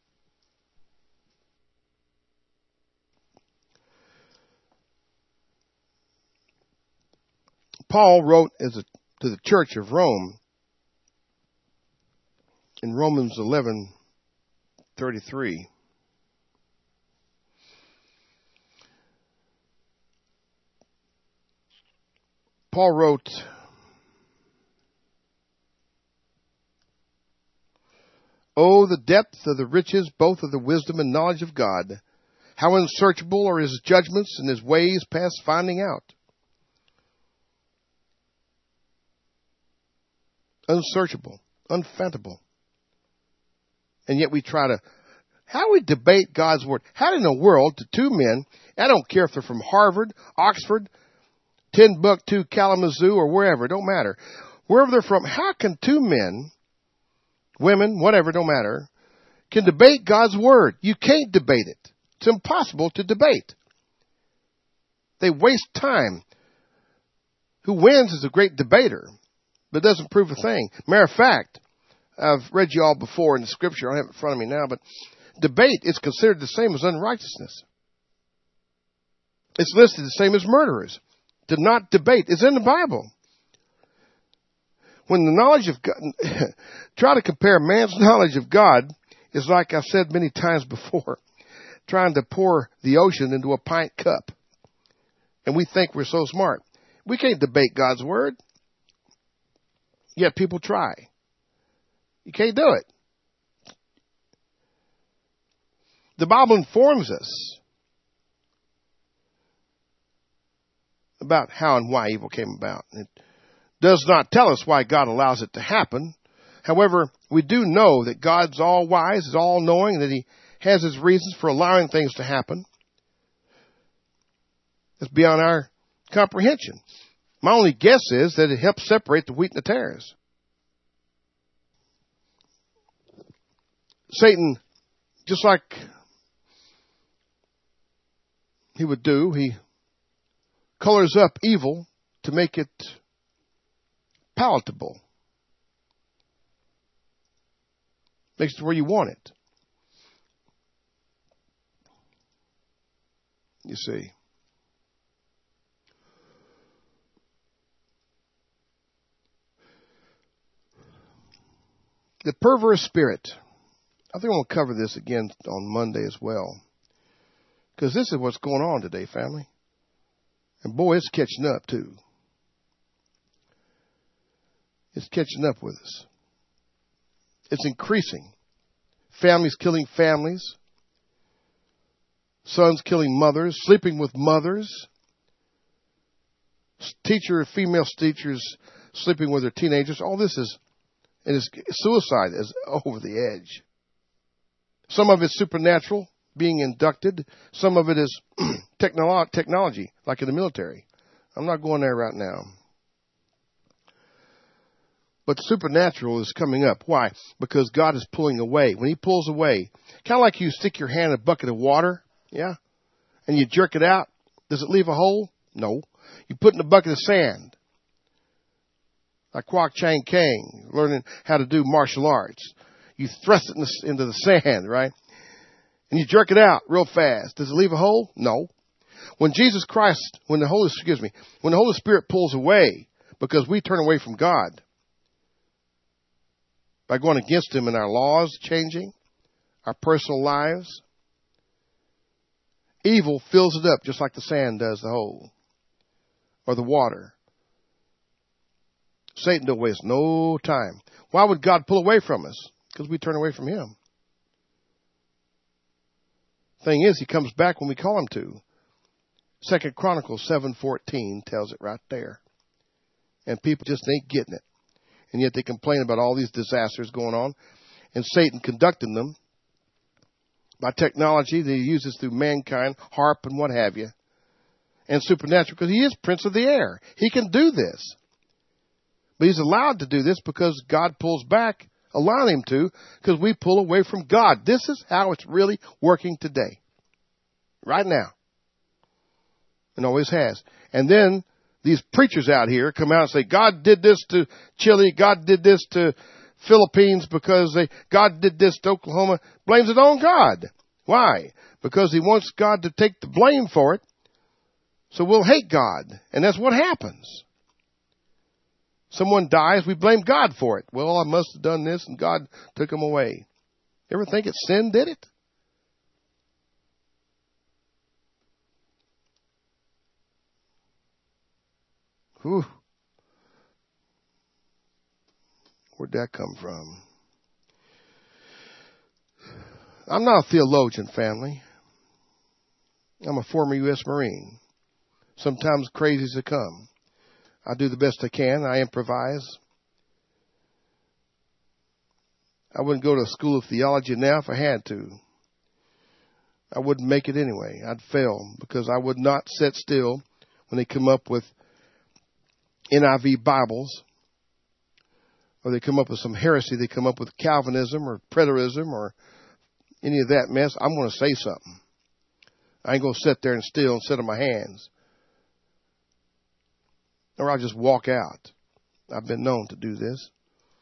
Paul wrote as a, to the church of Rome in Romans eleven thirty-three. Paul wrote, "Oh, the depth of the riches, both of the wisdom and knowledge of God! How unsearchable are his judgments and his ways past finding out." Unsearchable, unfathomable. And yet we try to, how we debate God's word. How in the world do two men, I don't care if they're from Harvard, Oxford, Timbuktu, Kalamazoo, or wherever, don't matter. Wherever they're from, how can two men, women, whatever, don't matter, can debate God's word? You can't debate it. It's impossible to debate. They waste time. Who wins is a great debater. but it doesn't prove a thing. Matter of fact, I've read you all before in the scripture. I don't have it in front of me now, but debate is considered the same as unrighteousness. It's listed the same as murderers. Do not debate. It's in the Bible. When the knowledge of God, try to compare man's knowledge of God is like I've said many times before, trying to pour the ocean into a pint cup. And we think we're so smart. We can't debate God's word. Yet people try. You can't do it. The Bible informs us about how and why evil came about. It does not tell us why God allows it to happen. However, we do know that God's all wise, is all knowing, that he has his reasons for allowing things to happen. It's beyond our comprehension. My only guess is that it helps separate the wheat and the tares. Satan, just like he would do, he colors up evil to make it palatable. Makes it where you want it. You see. The perverse spirit. I think we'll cover this again on Monday as well. Because this is what's going on today, family. And boy, it's catching up too. It's catching up with us. It's increasing. Families killing families. Sons killing mothers. Sleeping with mothers. Teacher, female teachers sleeping with their teenagers. All this is, it is suicide is over the edge. Some of it's supernatural, being inducted. Some of it is technolo- technology, like in the military. I'm not going there right now. But supernatural is coming up. Why? Because God is pulling away. When he pulls away, kind of like you stick your hand in a bucket of water, yeah, and you jerk it out, does it leave a hole? No. You put it in a bucket of sand. Like Kwok Chang Kang, learning how to do martial arts. You thrust it in the, into the sand, right? And you jerk it out real fast. Does it leave a hole? No. When Jesus Christ, when the Holy, excuse me, when the Holy Spirit pulls away because we turn away from God by going against him in our laws changing, our personal lives, evil fills it up just like the sand does the hole or the water. Satan don't waste no time. Why would God pull away from us? Because we turn away from him. Thing is, he comes back when we call him to. Second Chronicles seven fourteen tells it right there. And people just ain't getting it. And yet they complain about all these disasters going on. And Satan conducting them by technology that he uses through mankind, harp and what have you. And supernatural, because he is Prince of the Air. He can do this. But he's allowed to do this because God pulls back, allowing him to, because we pull away from God. This is how it's really working today. Right now. And always has. And then these preachers out here come out and say, God did this to Chile, God did this to Philippines because they, God did this to Oklahoma. Blames it on God. Why? Because he wants God to take the blame for it. So we'll hate God. And that's what happens. Someone dies, we blame God for it. Well, I must have done this and God took him away. You ever think it's sin did it? Whew. Where'd that come from? I'm not a theologian, family. I'm a former U S Marine. Sometimes crazies that come. I do the best I can. I improvise. I wouldn't go to a school of theology now if I had to. I wouldn't make it anyway. I'd fail because I would not sit still when they come up with N I V Bibles or they come up with some heresy. They come up with Calvinism or preterism or any of that mess. I'm going to say something. I ain't going to sit there and still and sit on my hands. Or I'll just walk out. I've been known to do this.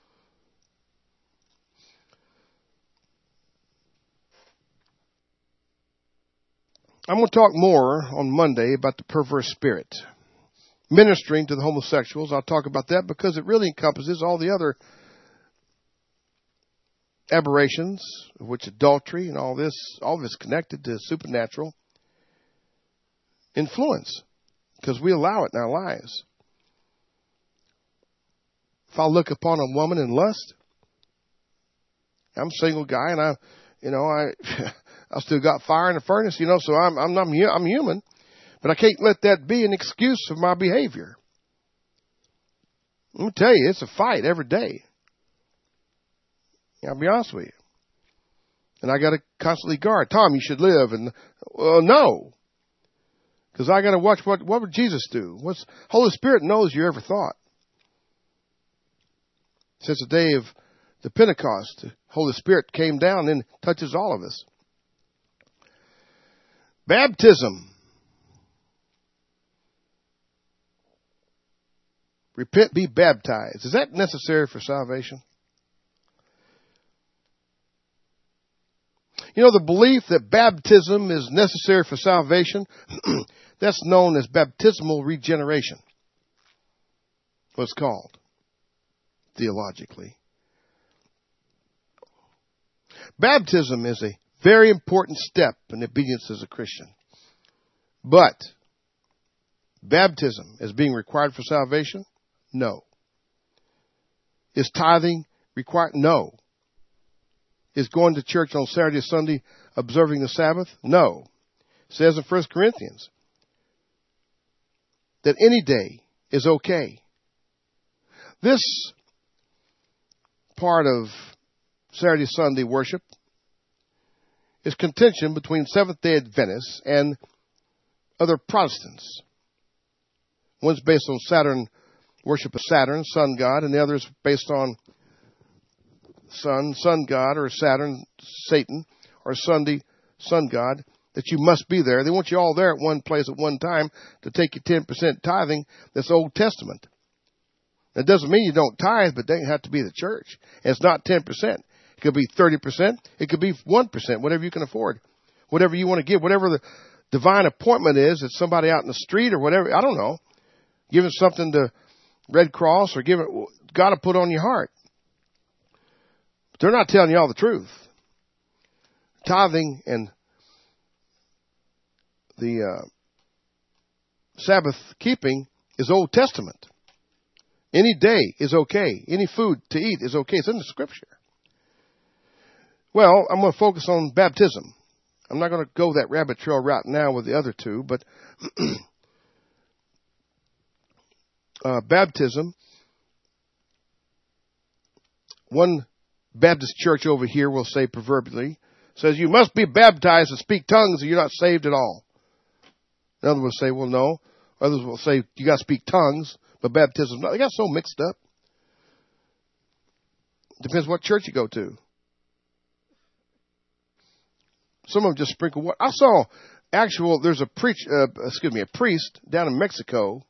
I'm going to talk more on Monday about the perverse spirit. Ministering to the homosexuals, I'll talk about that because it really encompasses all the other aberrations, which adultery and all this, all of it's connected to supernatural influence because we allow it in our lives. If I look upon a woman in lust, I'm a single guy and I, you know, I, I still got fire in the furnace, you know, so I'm, I'm, I'm, I'm human, but I can't let that be an excuse for my behavior. Let me tell you, it's a fight every day. I'll be honest with you. And I got to constantly guard. Tom, you should live. And, well, no. Because I got to watch what, what would Jesus do? What's, Holy Spirit knows your every thought. Since the day of the Pentecost, the Holy Spirit came down and touches all of us. Baptism. Repent, be baptized. Is that necessary for salvation? You know, the belief that baptism is necessary for salvation, that's known as baptismal regeneration. What's called theologically. Baptism is a very important step in obedience as a Christian. But baptism as being required for salvation? No. Is tithing required? No. Is going to church on Saturday or Sunday observing the Sabbath? No. It says in First Corinthians that any day is okay. This part of Saturday, Sunday worship is contention between Seventh-day Adventists and other Protestants. One's based on Saturn, worship of Saturn, sun god, and the other is based on sun, sun god, or Saturn, Satan, or Sunday, sun god, that you must be there. They want you all there at one place at one time to take your ten percent tithing. That's Old Testament. That doesn't mean you don't tithe, but it doesn't have to be the church. And it's not ten percent. It could be thirty percent. It could be one percent, whatever you can afford. Whatever you want to give, whatever the divine appointment is, it's somebody out in the street or whatever, I don't know. Giving something to Red Cross or give it, got to put on your heart. But they're not telling you all the truth. Tithing and the uh, Sabbath keeping is Old Testament. Any day is okay. Any food to eat is okay. It's in the Scripture. Well, I'm going to focus on baptism. I'm not going to go that rabbit trail route now with the other two, but uh, baptism, one Baptist church over here will say proverbially, says you must be baptized and speak tongues or you're not saved at all. Another will say, well, no. Others will say you got to speak tongues, but baptism, no. They got so mixed up. Depends what church you go to. Some of them just sprinkle water. I saw actual, there's a preach, uh, excuse me, a priest down in Mexico.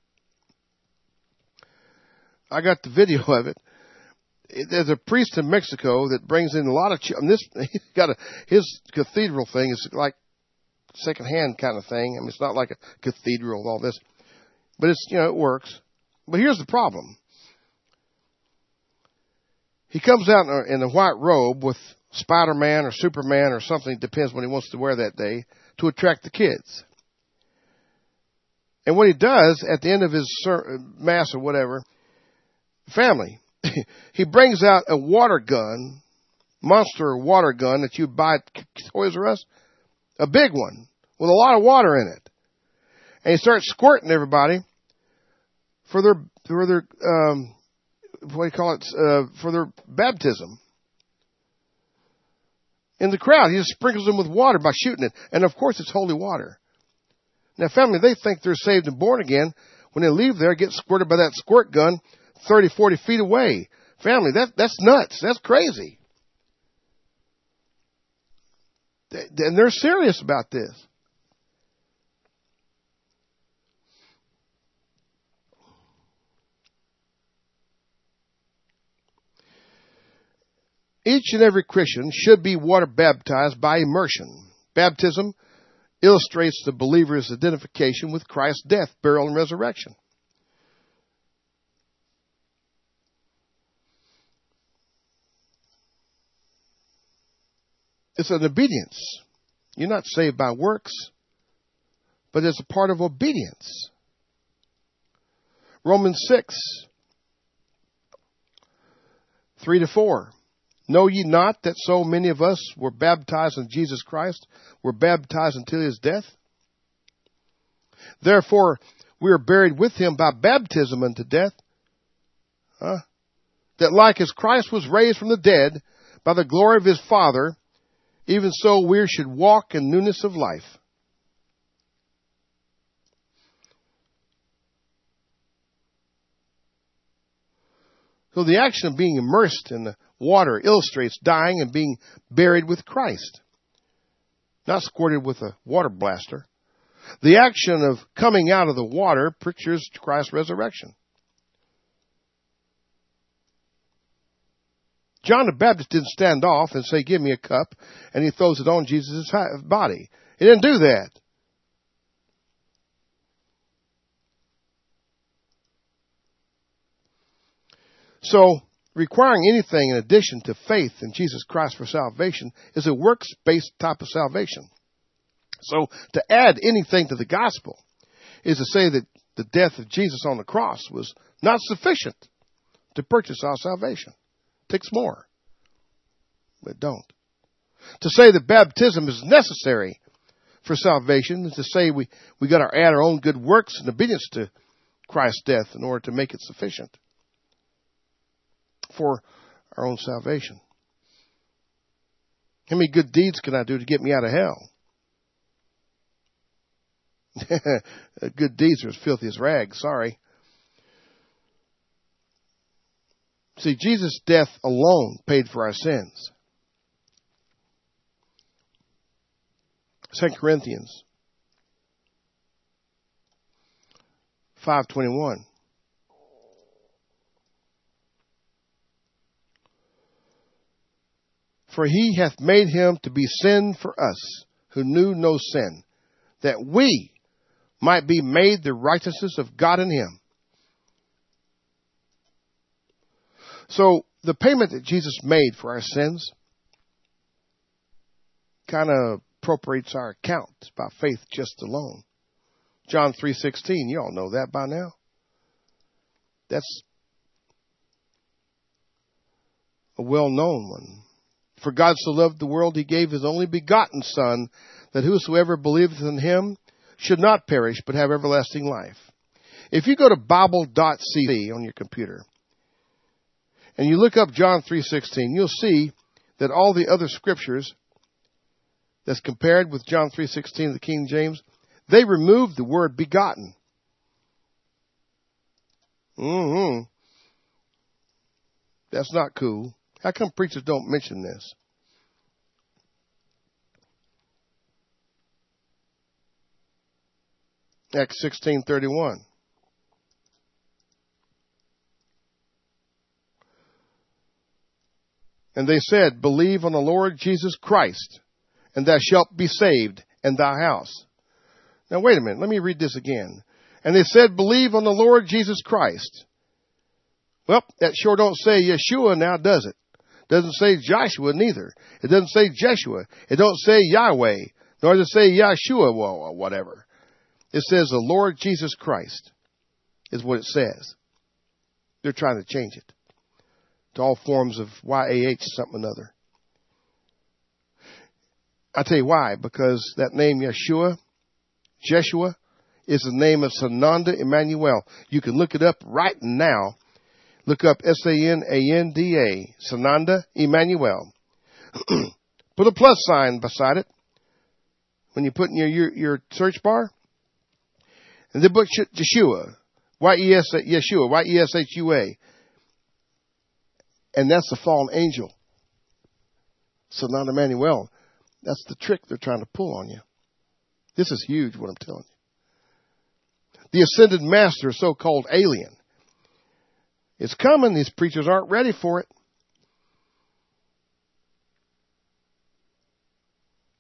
I got the video of it. There's a priest in Mexico that brings in a lot of, ch- I mean, this, he's got a, his cathedral thing is like secondhand kind of thing. I mean, it's not like a cathedral with all this, but it's, you know, it works. But here's the problem. He comes out in a, in a white robe with Spider-Man or Superman or something, depends what he wants to wear that day, to attract the kids. And what he does at the end of his mass or whatever, family, he brings out a water gun, monster water gun that you buy at Toys R Us, a big one with a lot of water in it. And he starts squirting everybody for their, for their, um, what do you call it, uh, for their baptism. In the crowd, he just sprinkles them with water by shooting it. And of course, it's holy water. Now, family, they think they're saved and born again. When they leave there, get squirted by that squirt gun thirty, forty feet away. Family, that, that's nuts. That's crazy. And they're serious about this. Each and every Christian should be water baptized by immersion. Baptism illustrates the believer's identification with Christ's death, burial, and resurrection. It's an obedience. You're not saved by works, but it's a part of obedience. Romans six, three to four. Know ye not that so many of us were baptized in Jesus Christ, were baptized until his death? Therefore, we are buried with him by baptism unto death, huh? That like as Christ was raised from the dead by the glory of his Father, even so we should walk in newness of life. So the action of being immersed in the water illustrates dying and being buried with Christ, not squirted with a water blaster. The action of coming out of the water pictures Christ's resurrection. John the Baptist didn't stand off and say, give me a cup, and he throws it on Jesus' body. He didn't do that. So, requiring anything in addition to faith in Jesus Christ for salvation is a works-based type of salvation. So, to add anything to the gospel is to say that the death of Jesus on the cross was not sufficient to purchase our salvation. It takes more. But don't. To say that baptism is necessary for salvation is to say we, we got to add our own good works and obedience to Christ's death in order to make it sufficient for our own salvation. How many good deeds can I do to get me out of hell? Good deeds are as filthy as rags. Sorry. See, Jesus' death alone paid for our sins. Second Corinthians five twenty-one. For he hath made him to be sin for us, who knew no sin, that we might be made the righteousness of God in him. So, the payment that Jesus made for our sins kind of appropriates our account by faith just alone. John three sixteen, you all know that by now. That's a well-known one. For God so loved the world, he gave his only begotten Son, that whosoever believeth in him should not perish, but have everlasting life. If you go to Bible dot c c on your computer, and you look up John three sixteen, you'll see that all the other scriptures that's compared with John three sixteen of the King James, they removed the word begotten. Mm-hmm. That's not cool. How come preachers don't mention this? Acts sixteen thirty-one. And they said, believe on the Lord Jesus Christ, and thou shalt be saved, and thy house. Now wait a minute, let me read this again. And they said, believe on the Lord Jesus Christ. Well, that sure don't say Yeshua now, does it? Doesn't say Joshua neither. It doesn't say Jeshua. It don't say Yahweh, nor does it say Yahshua or whatever. It says the Lord Jesus Christ is what it says. They're trying to change it to all forms of Y A H something or another. I tell you why. Because that name Yeshua, Jeshua, is the name of Sananda Emmanuel. You can look it up right now. Look up S A N A N D A, Sananda Emmanuel. Put a plus sign beside it when you put in your, your, your search bar. And then put Yeshua, Y E S, Yeshua, Y E S H U A. And that's the fallen angel. Sananda Emmanuel. That's the trick they're trying to pull on you. This is huge, what I'm telling you. The ascended master, so-called alien. It's coming. These preachers aren't ready for it.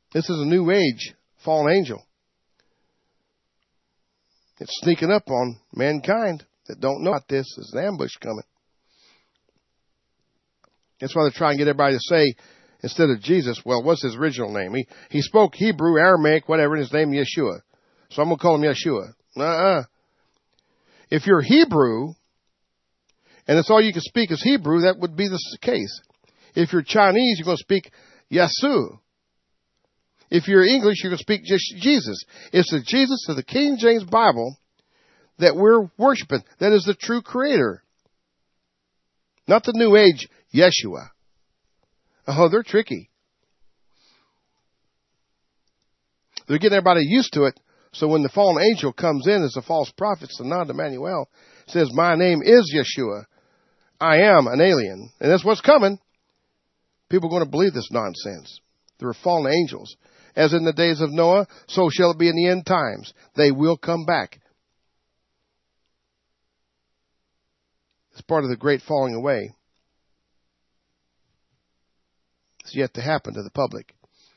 This is a new age fallen angel. It's sneaking up on mankind that don't know about this. There's an ambush coming. That's why they're trying to get everybody to say, instead of Jesus, well, what's his original name? He he spoke Hebrew, Aramaic, whatever, and his name Yeshua. So I'm going to call him Yeshua. Uh-uh. If you're Hebrew, and that's all you can speak is Hebrew, that would be the case. If you're Chinese, you're going to speak Yesu. If you're English, you're going to speak just Jesus. It's the Jesus of the King James Bible that we're worshiping. That is the true creator. Not the New Age Yeshua. Oh, they're tricky. They're getting everybody used to it. So when the fallen angel comes in as a false prophet, Sanad Emmanuel, says, my name is Yeshua. I am an alien. And that's what's coming. People are going to believe this nonsense. There are fallen angels. As in the days of Noah, so shall it be in the end times. They will come back. It's part of the great falling away. It's yet to happen to the public.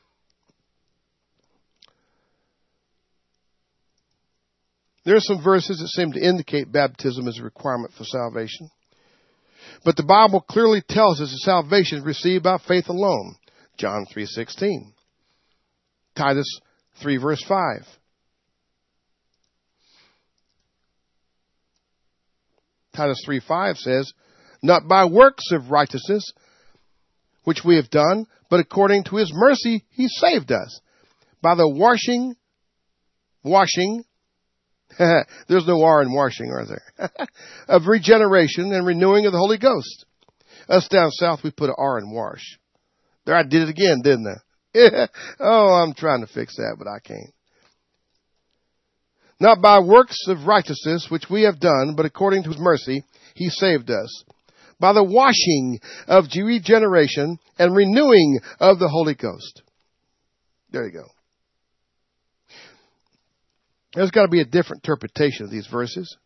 There are some verses that seem to indicate baptism is a requirement for salvation. But the Bible clearly tells us that salvation is received by faith alone. John three sixteen. Titus three verse five. Titus three five says, not by works of righteousness, which we have done, but according to his mercy he saved us, by the washing, washing, there's no R in washing, are there? of regeneration and renewing of the Holy Ghost. Us down south, we put an R in wash. There I did it again, didn't I? oh, I'm trying to fix that, but I can't. Not by works of righteousness, which we have done, but according to his mercy, he saved us, by the washing of regeneration and renewing of the Holy Ghost. There you go. There's got to be a different interpretation of these verses.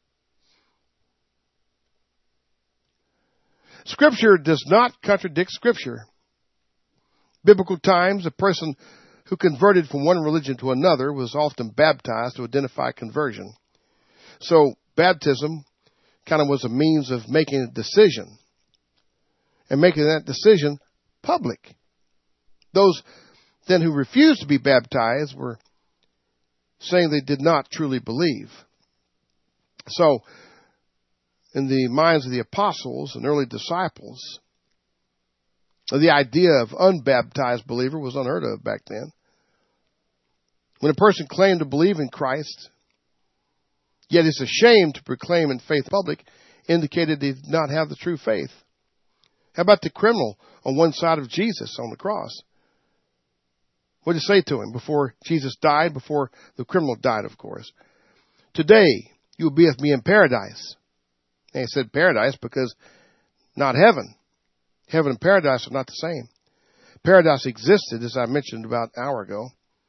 Scripture does not contradict Scripture. Biblical times, a person who converted from one religion to another was often baptized to identify conversion. So baptism kind of was a means of making a decision and making that decision public. Those then who refused to be baptized were saying they did not truly believe. So, in the minds of the apostles and early disciples, the idea of unbaptized believer was unheard of back then. When a person claimed to believe in Christ, yet is ashamed to proclaim in faith public, indicated they did not have the true faith. How about the criminal on one side of Jesus on the cross? What did he say to him before Jesus died, before the criminal died, of course? Today, you will be with me in paradise. And he said paradise because not heaven. Heaven and paradise are not the same. Paradise existed, as I mentioned about an hour ago.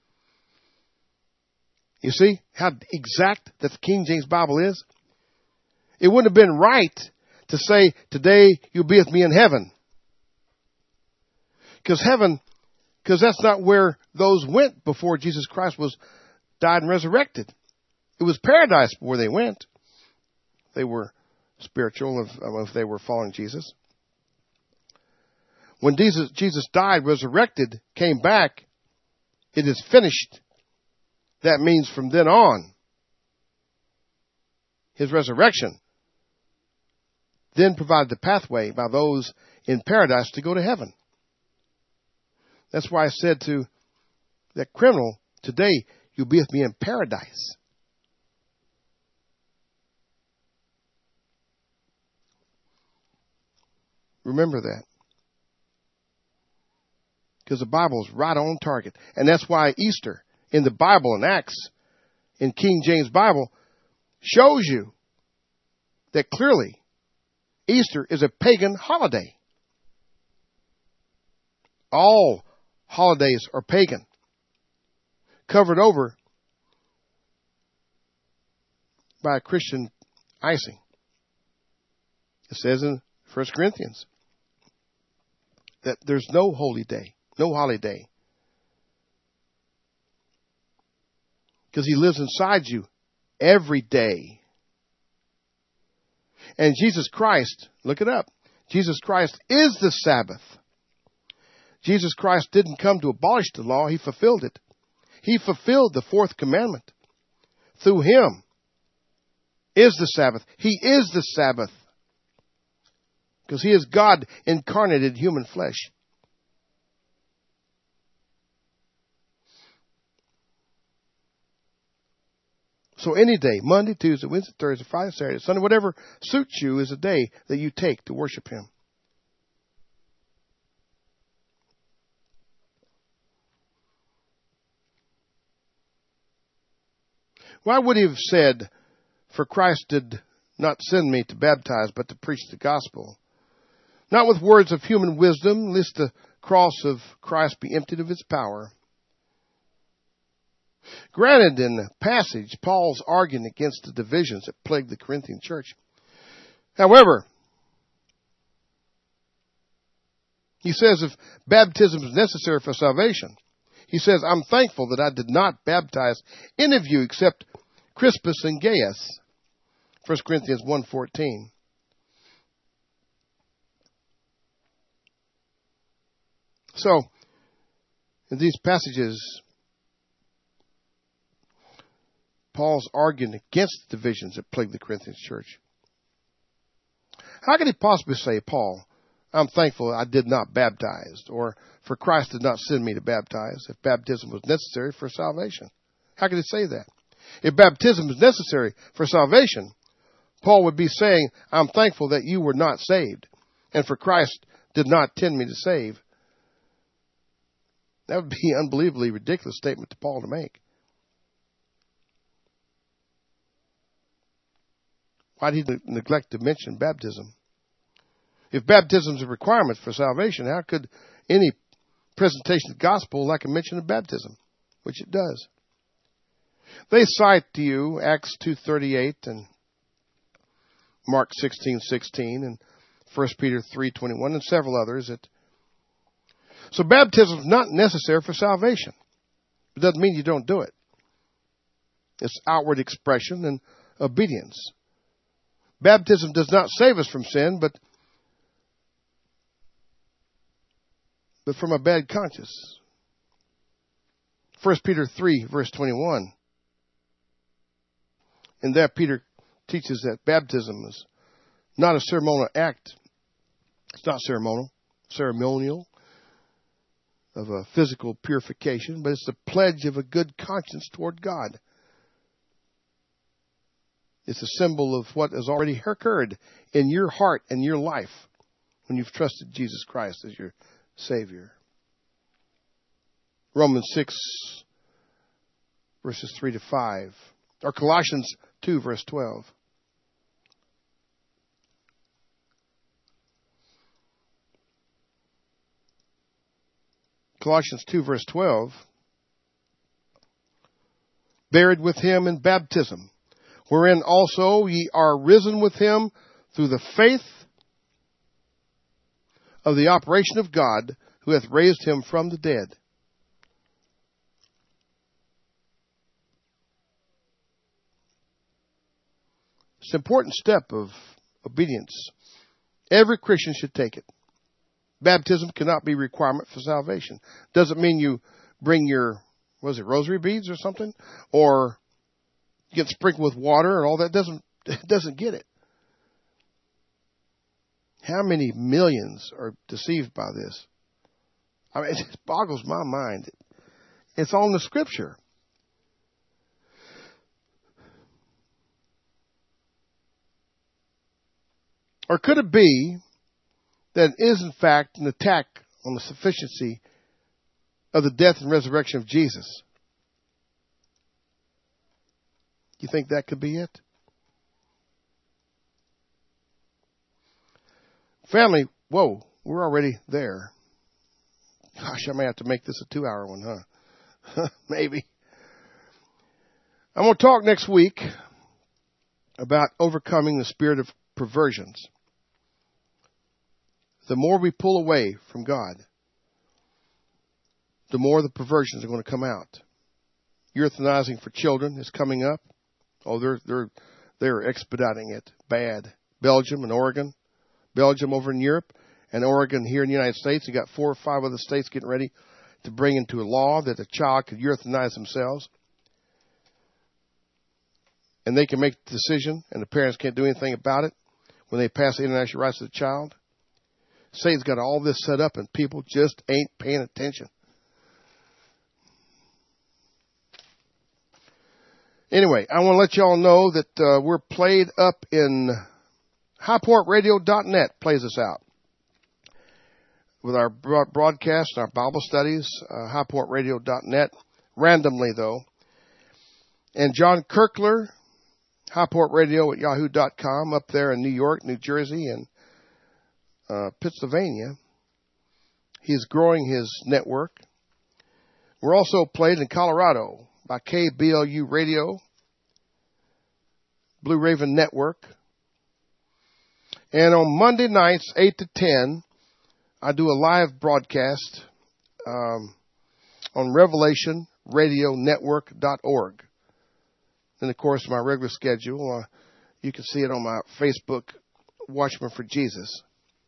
You see how exact that the King James Bible is? It wouldn't have been right to say, today you'll be with me in heaven. Because heaven, because that's not where those went before Jesus Christ was died and resurrected. It was paradise where they went. They were spiritual if, if they were following Jesus. When Jesus, Jesus died, resurrected, came back, it is finished. That means from then on, his resurrection then provided the pathway by those in paradise to go to heaven. That's why I said to that criminal, today you'll be with me in paradise. Remember that. Because the Bible is right on target. And that's why Easter in the Bible, in Acts, in King James Bible, shows you that clearly Easter is a pagan holiday. All holidays are pagan. Covered over by a Christian icing. It says in First Corinthians that there's no holy day, no holiday Because He lives inside you every day. And Jesus Christ, look it up, Jesus Christ is the Sabbath. Jesus Christ didn't come to abolish the law, He fulfilled it. He fulfilled the fourth commandment. Through Him is the Sabbath. He is the Sabbath. Because He is God incarnated in human flesh. So any day, Monday, Tuesday, Wednesday, Thursday, Friday, Saturday, Sunday, whatever suits you is a day that you take to worship Him. Why would He have said, for Christ did not send me to baptize, but to preach the gospel? Not with words of human wisdom, lest the cross of Christ be emptied of its power. Granted, in the passage, Paul's arguing against the divisions that plagued the Corinthian church. However, he says if baptism is necessary for salvation, he says, I'm thankful that I did not baptize any of you except Crispus and Gaius. First Corinthians one fourteen. So, in these passages, Paul's arguing against the divisions that plague the Corinthian church. How could he possibly say, Paul, I'm thankful I did not baptize, or for Christ did not send me to baptize, if baptism was necessary for salvation? How could he say that? If baptism is necessary for salvation, Paul would be saying, I'm thankful that you were not saved, and for Christ did not tend me to save. That would be an unbelievably ridiculous statement to Paul to make. Why did he neglect to mention baptism? If baptism is a requirement for salvation, how could any presentation of the gospel lack a mention of baptism? Which it does. They cite to you Acts two thirty-eight and Mark sixteen sixteen and First Peter three twenty-one and several others. That So baptism is not necessary for salvation. It doesn't mean you don't do it. It's outward expression and obedience. Baptism does not save us from sin, but, but from a bad conscience. First Peter three, verse twenty-one. In that, Peter teaches that baptism is not a ceremonial act. It's not ceremonial, ceremonial of a physical purification, but it's the pledge of a good conscience toward God. It's a symbol of what has already occurred in your heart and your life when you've trusted Jesus Christ as your Savior. Romans six, verses three to five. Or Colossians two, verse twelve. Colossians two, verse twelve. Buried with Him in baptism, wherein also ye are risen with Him through the faith of the operation of God, who hath raised Him from the dead. It's an important step of obedience. Every Christian should take it. Baptism cannot be a requirement for salvation. Doesn't mean you bring your, what is it, rosary beads or something? Or get sprinkled with water and all that. Doesn't, it doesn't get it. How many millions are deceived by this? I mean, it just boggles my mind. It's all in the Scripture. Or could it be that it is in fact an attack on the sufficiency of the death and resurrection of Jesus? You think that could be it? Family, whoa, we're already there. Gosh, I may have to make this a two-hour one, huh? Maybe. I'm going to talk next week about overcoming the spirit of perversions. The more we pull away from God, the more the perversions are going to come out. euthanizing for children is coming up. Oh, they're they're they're expediting it bad. Belgium and Oregon, Belgium over in Europe, and Oregon here in the United States. You got four or five other states getting ready to bring into a law that a child could euthanize themselves, and they can make the decision, and the parents can't do anything about it when they pass the international rights of the child. Satan's got all this set up, and people just ain't paying attention. Anyway, I want to let you all know that uh, we're played up in high point radio dot net. Plays us out with our broadcast and our Bible studies, uh, high point radio dot net, randomly though. And John Kirkler, Highport Radio at yahoo dot com, up there in New York, New Jersey, and uh, Pennsylvania. He's growing his network. We're also played in Colorado by K B L U Radio, Blue Raven Network. And on Monday nights, eight to ten, I do a live broadcast um, on revelation radio network dot org. Then, of course, my regular schedule, uh, you can see it on my Facebook, Watchman for Jesus.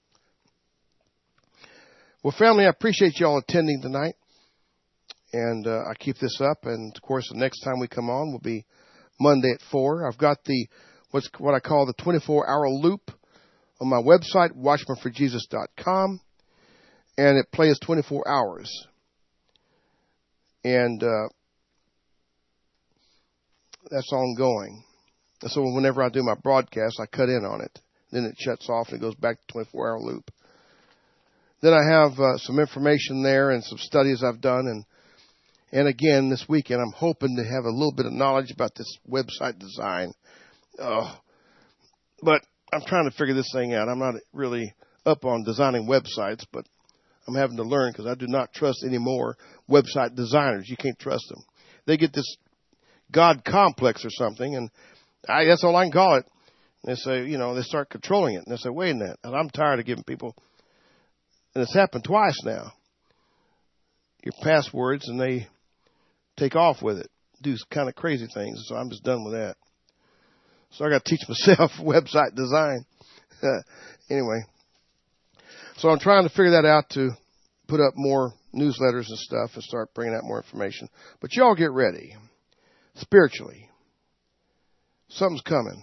Well, family, I appreciate you all attending tonight. And uh, I keep this up. And, of course, the next time we come on will be Monday at four. I've got the what's what I call the twenty-four hour loop on my website, watchman for jesus dot com. And it plays twenty-four hours. And uh, that's ongoing. And so whenever I do my broadcast, I cut in on it. Then it shuts off and it goes back to twenty-four hour loop. Then I have uh, some information there and some studies I've done. And and again, this weekend, I'm hoping to have a little bit of knowledge about this website design. Oh, but I'm trying to figure this thing out. I'm not really up on designing websites, but I'm having to learn because I do not trust any more website designers. You can't trust them. They get this God complex or something, and I, that's all I can call it. They say, you know, they start controlling it. And they say, wait a minute. And I'm tired of giving people, and it's happened twice now, your passwords, and they take off with it, do kind of crazy things. So I'm just done with that. So I got to teach myself website design. Anyway, so I'm trying to figure that out to put up more newsletters and stuff and start bringing out more information. But y'all get ready. Spiritually, something's coming.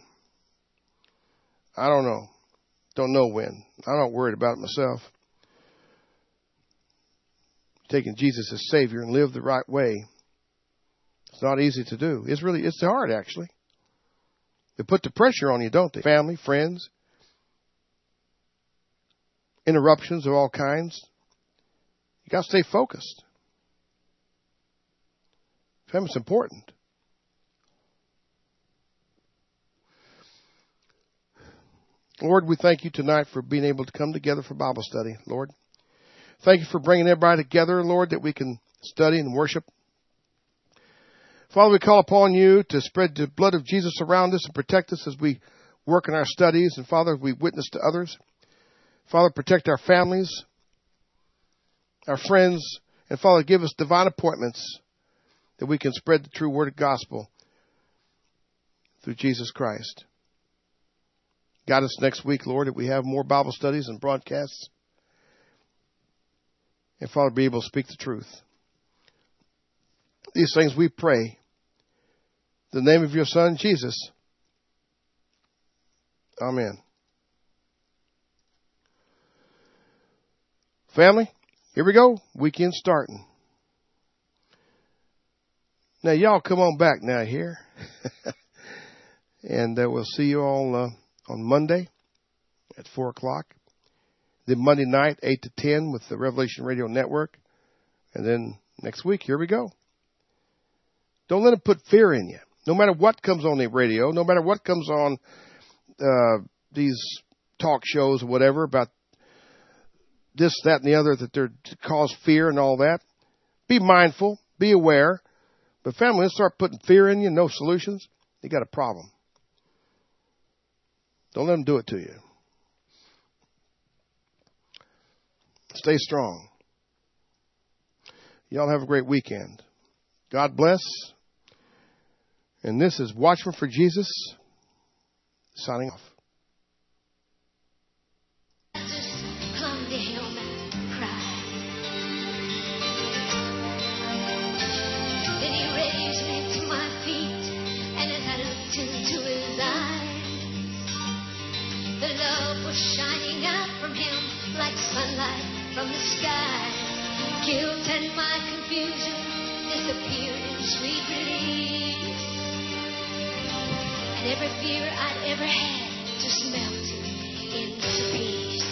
I don't know. Don't know when. I'm not worried about it myself. Taking Jesus as Savior and live the right way. It's not easy to do. It's really, it's hard actually. They put the pressure on you, don't they? Family, friends, interruptions of all kinds. You got to stay focused. Family's important. Lord, we thank you tonight for being able to come together for Bible study, Lord. Thank you for bringing everybody together, Lord, that we can study and worship. Father, we call upon you to spread the blood of Jesus around us and protect us as we work in our studies. And Father, we witness to others. Father, protect our families, our friends. And Father, give us divine appointments that we can spread the true word of gospel through Jesus Christ. Guide us next week, Lord, that we have more Bible studies and broadcasts. And Father, be able to speak the truth. These things we pray. In the name of your Son, Jesus. Amen. Family, here we go. Weekend starting. Now, y'all come on back now here. And uh, we'll see you all uh, on Monday at four o'clock. Then Monday night, eight to ten with the Revelation Radio Network. And then next week, here we go. Don't let them put fear in you. No matter what comes on the radio, no matter what comes on uh, these talk shows or whatever about this, that, and the other, that they're to cause fear and all that. Be mindful. Be aware. But family, let's start putting fear in you, no solutions. You got a problem. Don't let them do it to you. Stay strong. Y'all have a great weekend. God bless. And this is Watchman for Jesus, signing off. Just clung to him and cried. Then he raised me to my feet, and as I looked into his eyes, the love was shining out from him like sunlight from the sky. Guilt and my confusion disappeared in sweet release, and every fear I'd ever had just melted into peace.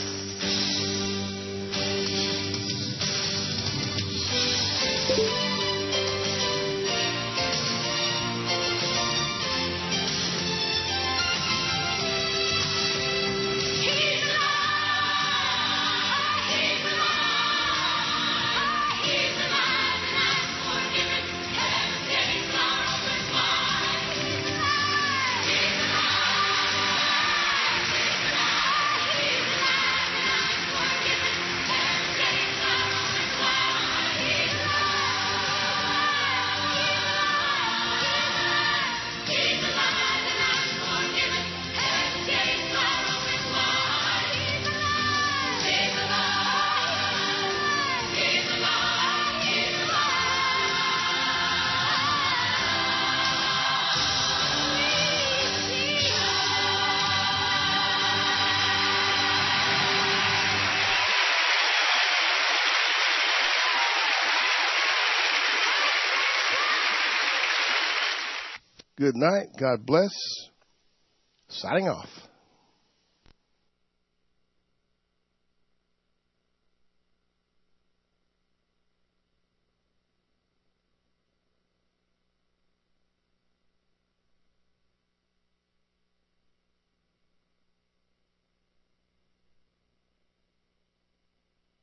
Good night. God bless. Signing off.